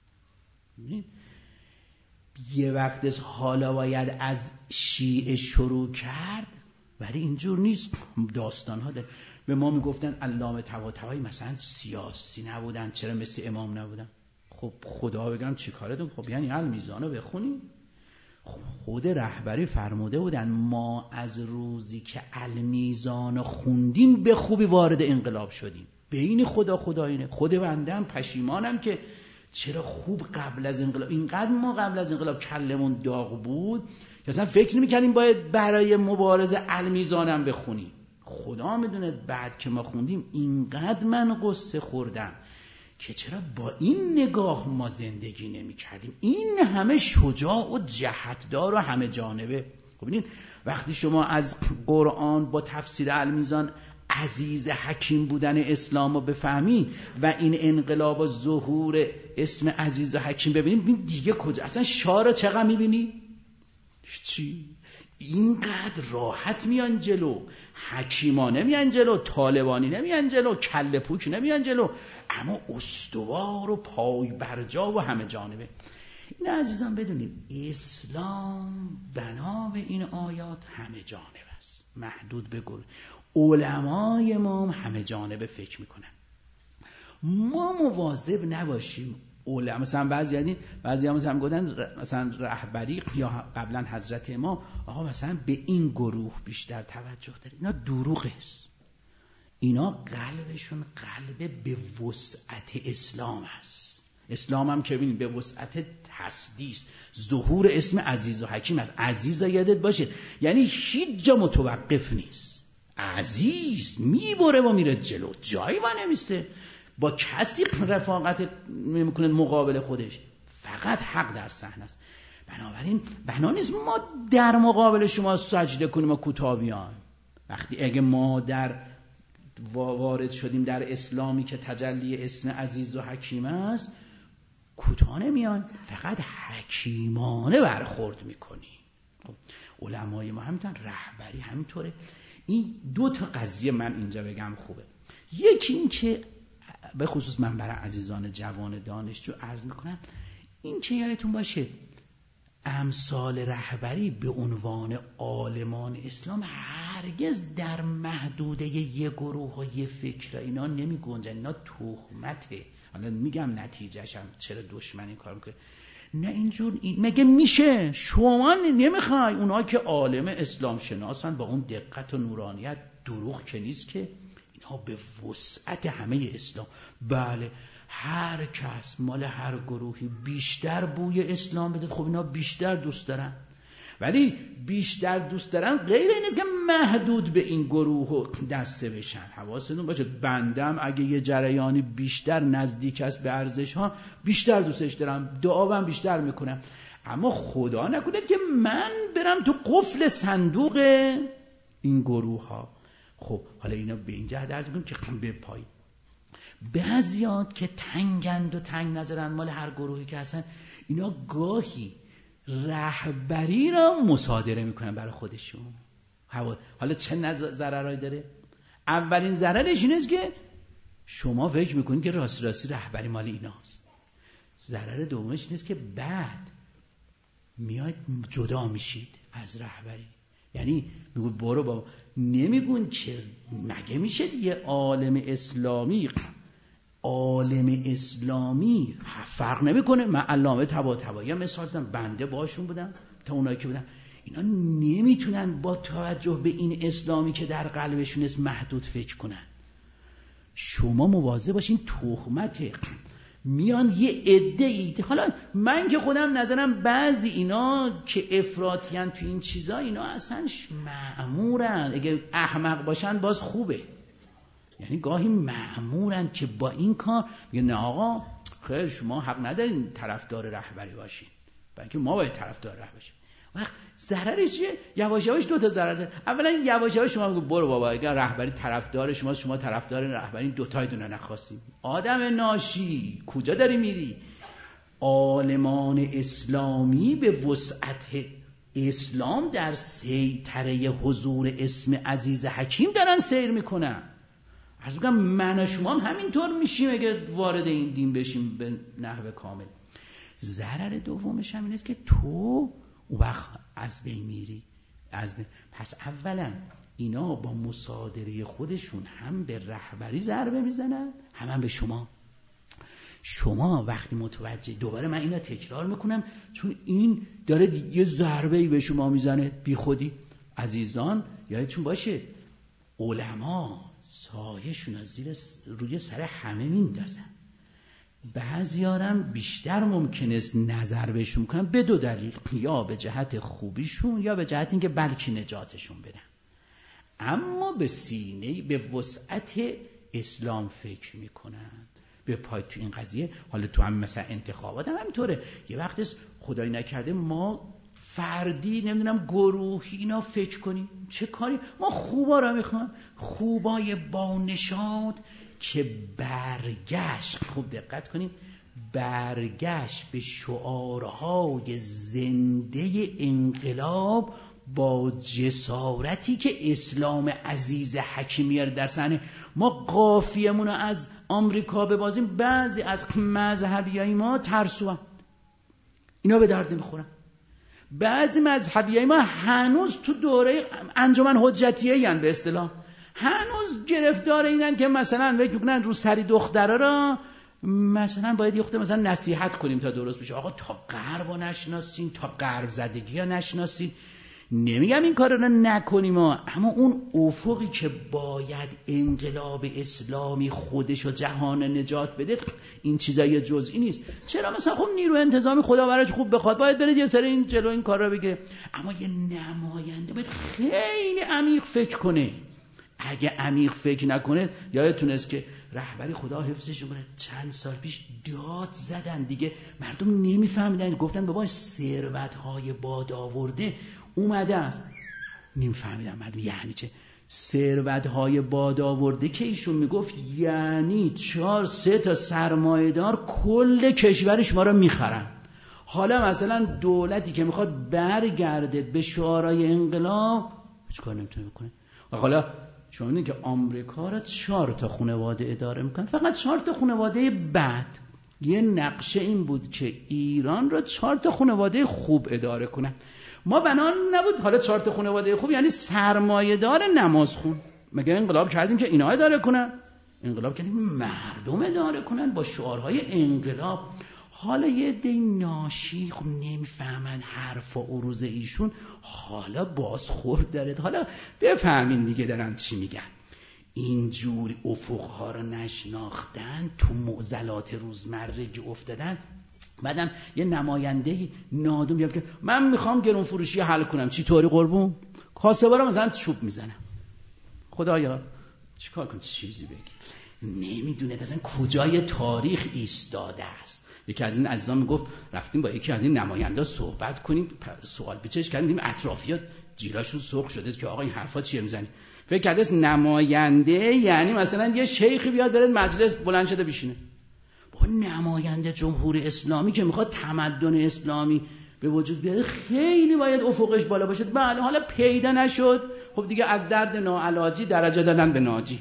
یه وقت از حالا باید از شیعه شروع کرد، ولی اینجور نیست. داستان ها داره. به ما میگفتن علامه طباطبایی مثلا سیاسی نبودن، چرا مثل امام نبودن؟ خب خدا بگم چی کارتون؟ خب یعنی المیزانو بخونیم. خود رهبری فرموده بودن ما از روزی که المیزان خوندیم به خوبی وارد انقلاب شدیم. بین خدا خدا اینه. خود بنده هم پشیمانم که چرا خوب قبل از انقلاب، اینقدر ما قبل از انقلاب کلمون داغ بود که اصلا فکر نمی‌کردیم باید برای مبارزه المیزانم بخونیم. خدا میدونه بعد که ما خوندیم اینقدر من قصه خوردم که چرا با این نگاه ما زندگی نمی کردیم. این همه شجاع و جهتدار و همه جانبه. خب ببینید وقتی شما از قرآن با تفسیر المیزان عزیز حکیم بودن اسلام رو بفهمید و این انقلاب و ظهور اسم عزیز و حکیم ببینید، دیگه کجا اصلا شاه رو چقدر میبینی؟ چی؟ اینقدر راحت میان جلو، حکیمانه میان جلو، طالبانی نمیان جلو، کله پوک نمیان جلو، اما استوار و پای برجا و همه جانبه. این عزیزان بدونید اسلام بنا به این آیات همه جانبه است، محدود به گل. علمای ما همه جانبه فکر میکنن. ما مواظب نباشیم علما، مثلا بعضی یعنی بعضی هم مثلا گفتن مثلا رهبری یا قبلا حضرت امام آقا مثلا به این گروه بیشتر توجه داره. اینا دروغ است. اینا قلبشون قلب به وسعت اسلام است. اسلام هم که ببینید به وسعت تسدیس، ظهور اسم عزیز و حکیم است. عزیز ها یادت باشه یعنی هیچ جا متوقف نیست. عزیز میبره و میره جلو، جایی و نمیسته، با کسی رفاقت نمیکنه مقابل خودش، فقط حق در صحنه است. بنابراین بنا نیست ما در مقابل شما سجده کنیم و کوتاه بیایم. وقتی اگه ما در وارد شدیم در اسلامی که تجلی اسم عزیز و حکیم است، کوتاه نمیان، فقط حکیمانه برخورد میکنیم. علمای ما همینطور، رهبری همینطوره. این دو تا قضیه من اینجا بگم خوبه. یکی این که به خصوص من برای عزیزان جوان دانشجو عرض میکنم، این که یادتون باشه امثال رهبری به عنوان عالمان اسلام هرگز در محدوده یه گروه و یه فکر اینا نمی گنجن. اینا تهمته. حالا میگم نتیجهش هم چرا دشمن این کار میکنه. نه اینجور این مگه میشه شما نمیخوای اونها که عالم اسلام شناسن با اون دقت و نورانیت، دروغ که نیست که اینا به وسعت همه اسلام. بله هر کس مال هر گروهی بیشتر بوی اسلام بده، خب اینا بیشتر دوست دارن. ولی بیشتر دوست دارن غیر این نیست که محدود به این گروه و دسته بشن. حواستون باشه بندم اگه یه جریانی بیشتر نزدیک است به ارزش ها بیشتر دوستش دارم، دعاوم بیشتر میکنم. اما خدا نکنه که من برم تو قفل صندوق این گروه ها. خب حالا اینا به این جهت عرض میکنم که به پای بعضیات که تنگند و تنگ نظرن مال هر گروهی که هستن، اینا گاهی رهبری را مصادره میکنن برای خودشون. حالا چه ضررایی داره؟ اولین ضررش اینه که شما فکر میکنید که راست راستی رهبری مال ایناست. ضرر دومش اینه که بعد میاد جدا میشید از رهبری. یعنی میگو برو بابا، نمیگون که مگه میشه یه عالم اسلامی عالم اسلامی فرق نمیکنه. من علامه طباطبایی مثال زدم، بنده باشون بودم تا اونایی که بودن، اینا نمیتونن با توجه به این اسلامی که در قلبشون است محدود فکر کنن. شما مواظب باشین تهمت میان یه عده ای. حالا من که خودم نظرم بعضی اینا که افراطیان تو این چیزا اینا اصلا مأمورن، اگه احمق باشن باز خوبه. یعنی گاهی مأمورن که با این کار میگن نه آقا خیر شما حق ندارین طرفدار رهبری باشین، بلکه ما باید طرفدار رهبری باشیم. وقت ضررش چیه؟ یواش یواش دو تا ضرر داره. اولا یواش یواش شما میگید برو بابا اگر رهبری طرفدار شما شما طرفدار رهبری دو تای دونه نخواستید. آدم ناشی کجا داری میری؟ عالمان اسلامی به وسعت اسلام در سیطره حضور اسم عزیز حکیم دارن سیر میکنن. عرض میکنم من و شما هم همینطور میشیم اگه وارد این دین بشیم به نحو کامل. ضرر دومش هم این است که تو اون وقت از بین میری. از بین. پس اولا اینا با مصادره خودشون هم به رهبری ضربه میزنن هم, هم به شما. شما وقتی متوجه، دوباره من اینا تکرار میکنم چون این داره یه ضربه‌ای به شما میزنه بی خودی. عزیزان یادتون باشه علما سایه‌شون از زیر روی سر همه میندازن. بعضیارم بیشتر ممکنه نظر بهشون کنن به دو دلیل، یا به جهت خوبیشون یا به جهت اینکه بلکی نجاتشون بدن، اما به سینه به وسعت اسلام فکر میکنن به پای تو این قضیه. حالا تو هم مثلا انتخابات هم همینطوره. یه وقت خدای نکرده ما فردی نمیدونم گروهی اینا فکر کنیم چه کاری. ما خوبا رو میخوان، خوبای با نشاط که برگشت، خوب دقت کنیم، برگشت به شعارهای زنده انقلاب با جسارتی که اسلام عزیز حکیم میاره در صحنه. ما قافیه‌مون رو از آمریکا ببازیم، بعضی از مذهبیای ما ترسوان، اینا به درد نمیخورن. بعضی مذهبیای ما هنوز تو دوره انجمن حجتیه هن به اصطلاح، هنوز گرفتار اینن که مثلا فکر میکنن رو سری دخترها را مثلا باید یخته مثلا نصیحت کنیم تا درست بشه. آقا تا غرب ها نشناسین، تا غرب زدگی ها نشناسین. نمیگم این کار رو نکنیم ها، اما اون افقی که باید انقلاب اسلامی خودش و جهان نجات بده این چیزای جزئی نیست. چرا مثلا خب نیرو انتظامی خدا براش خوب بخواد باید برید یه سری این جلو این کار رو بگیره، اما یه نماینده باید خیلی عمیق فکر کنه. اگه عمیق فکر نکنه، یادتون است که رهبری خدا حفظش کنه چند سال پیش داد زدن دیگه، مردم نمیفهمیدن، گفتن بابا ثروت‌های بادآورده اومده است. نمیفهمیدن مردم یعنی چه ثروت‌های بادآورده که ایشون میگفت یعنی چهار سه تا سرمایه‌دار کل کشور شما رو میخرن. حالا مثلا دولتی که میخواد برگرده به شعارهای انقلاب هیچ کار نمیتونه بکنه. و حالا شما میدونید که آمریکا را چهار تا خانواده اداره میکنن، فقط چهار تا خانواده بد. یه نقشه این بود که ایران را چهار تا خانواده خوب اداره کنن. ما بنا نبود حالا چهار تا خانواده خوب یعنی سرمایه‌دار نمازخون. مگه انقلاب کردیم که اینا اداره کنن؟ انقلاب کردیم مردم اداره کنن با شعارهای انقلاب. حالا یه عده ناشی خب نمیفهمن حرف و عروض ایشون، حالا بازخورد داره. حالا بفهمین دیگه دارن چی میگن. اینجور افقها رو نشناختن، تو معضلات روزمرگی افتادن. بعدم یه نماینده نادم بیاد که من میخوام گرون فروشی حل کنم، چی طوری قربون؟ کاسبا رو مثلا چوب میزنم. خدایا چیکار کنم چیزی بگی؟ نمیدونه اصلا کجای تاریخ ایستاده است. یکی از این عزیزان میگفت رفتیم با یکی از این نماینده صحبت کنیم، سوال پیچش کردیم، اطرافیات جیراشون سرخ شده که آقا این حرفا چیه میزنی؟ فکر کرده نماینده یعنی مثلا یه شیخی بیاد بره مجلس بلند شده بشینه. با نماینده جمهوری اسلامی که میخواد تمدن اسلامی به وجود بیاره خیلی باید افقش بالا باشه. بله حالا پیدا نشد، خب دیگه از درد ناعلاجی درجه دادن به ناجی.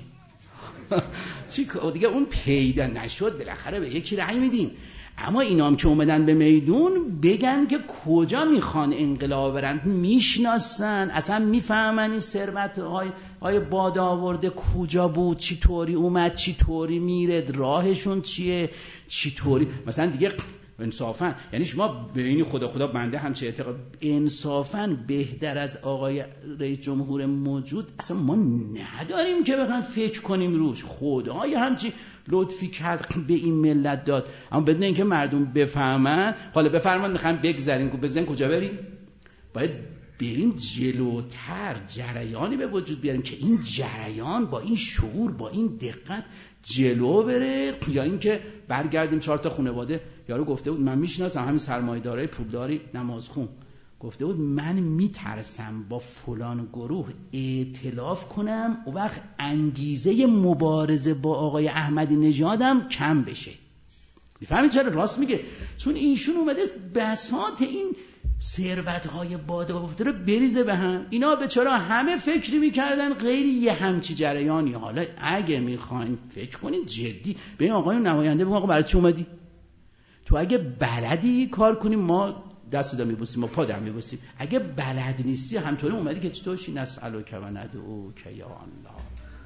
چی دیگه اون پیدا نشد، بالاخره به یکی رأی میدیم. اما اینام که اومدن به میدون بگن که کجا میخوان انقلاب برند، میشناسن، اصلا میفهمن این ثروت های های باد آورده کجا بود، چی طوری اومد، چی طوری میره، راهشون چیه، چی طوری مثلا دیگه انصافا. یعنی شما بین خدا خدا بنده هم چه اعتقاد، انصافا بهتر از آقای رئیس جمهور موجود اصلا ما نداریم که بخوام فکر کنیم روش. خدای همچی لطفی کرد به این ملت داد، اما بدون اینکه مردم بفهمن. حالا بفرمایید میخوام بگذریم، بگذریم کجا بریم؟ باید بریم جلوتر، جریانی به وجود بیاریم که این جریان با این شعور، با این دقت جلو بره، یا اینکه برگردیم چهار تا خانواده. یارو گفته بود من میشناسم همین سرمایه‌دارای پولداری نمازخون، گفته بود من میترسم با فلان گروه ائتلاف کنم و وقت انگیزه مبارزه با آقای احمدی نژادم کم بشه. میفهمید چرا؟ راست میگه، چون ایشون اومده بساط این ثروت‌های باده افتاده رو بریزه به هم. اینا بیچاره همه فکری میکردن غیر یه همچی جریانی. حالا اگه میخواین فکر کنید جدی به این آقای نماینده بگو آقا برای چی اومدی؟ تو اگه بلدی کار کنیم ما دست دا میبوسیم، ما پا دا میبوسیم. اگه بلد نیستی همطوری اومدی که چطورشی نسألک و ندعوک یا الله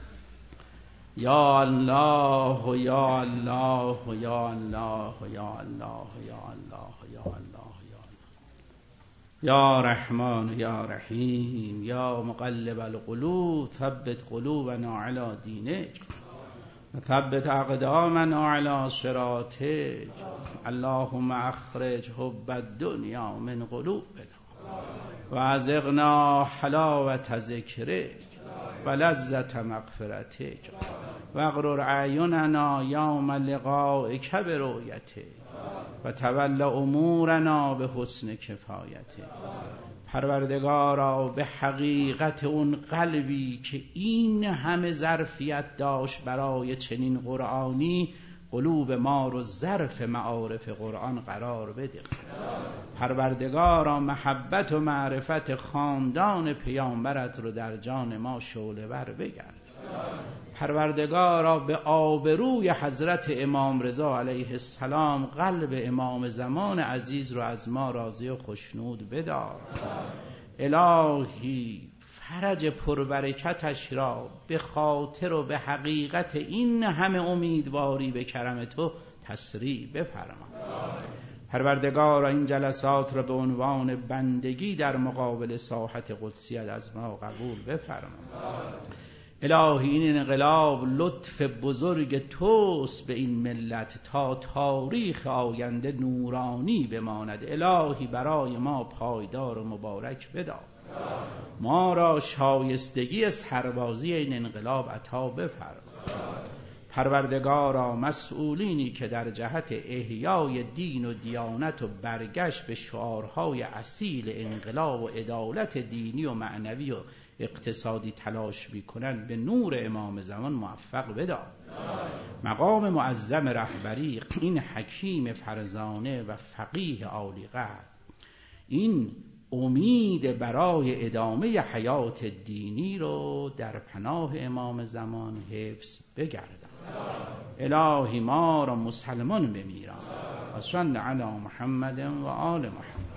یا الله یا الله یا الله یا الله یا الله یا الله یا رحمان یا رحیم یا مقلب القلوب ثبت قلوبنا علی دینک ثبت اقدامنا علی صراطک اللهم اخرج حب الدنیا من قلوبنا و ازغنا حلاوة ذکرک و لذت مغفرتک و اغرر اعیننا یوم لقائک برؤیتک و تول امورنا به حسن کفایته. پروردگارا به حقیقت اون قلبی که این همه ظرفیت داشت برای چنین قرآنی، قلوب ما رو ظرف معارف قرآن قرار بده. پروردگارا محبت و معرفت خاندان پیامبرت رو در جان ما شعله ور بگرد. پروردگارا به آبروی حضرت امام رضا علیه السلام قلب امام زمان عزیز رو از ما راضی و خوشنود بدار. الهی فرج پربرکتش را به خاطر و به حقیقت این همه امیدواری به کرم تو تسریع بفرما. پروردگارا این جلسات را به عنوان بندگی در مقابل ساحت قدسیت از ما قبول بفرما. الهی این انقلاب لطف بزرگ توست به این ملت تا تاریخ آینده نورانی بماند. الهی برای ما پایدار و مبارک بدار. ما را شایستگی سربازی این انقلاب عطا بفرما. پروردگارا مسئولینی که در جهت احیای دین و دیانت و برگشت به شعارهای اصیل انقلاب و عدالت دینی و معنوی و اقتصادی تلاش میکنن به نور امام زمان موفق بدار. مقام معظم رهبری این حکیم فرزانه و فقیه عالی قدر این امید برای ادامه حیات دینی رو در پناه امام زمان حفظ بگردن. الهی ما را مسلمان بمیران. و صل علی محمد و آل محمد.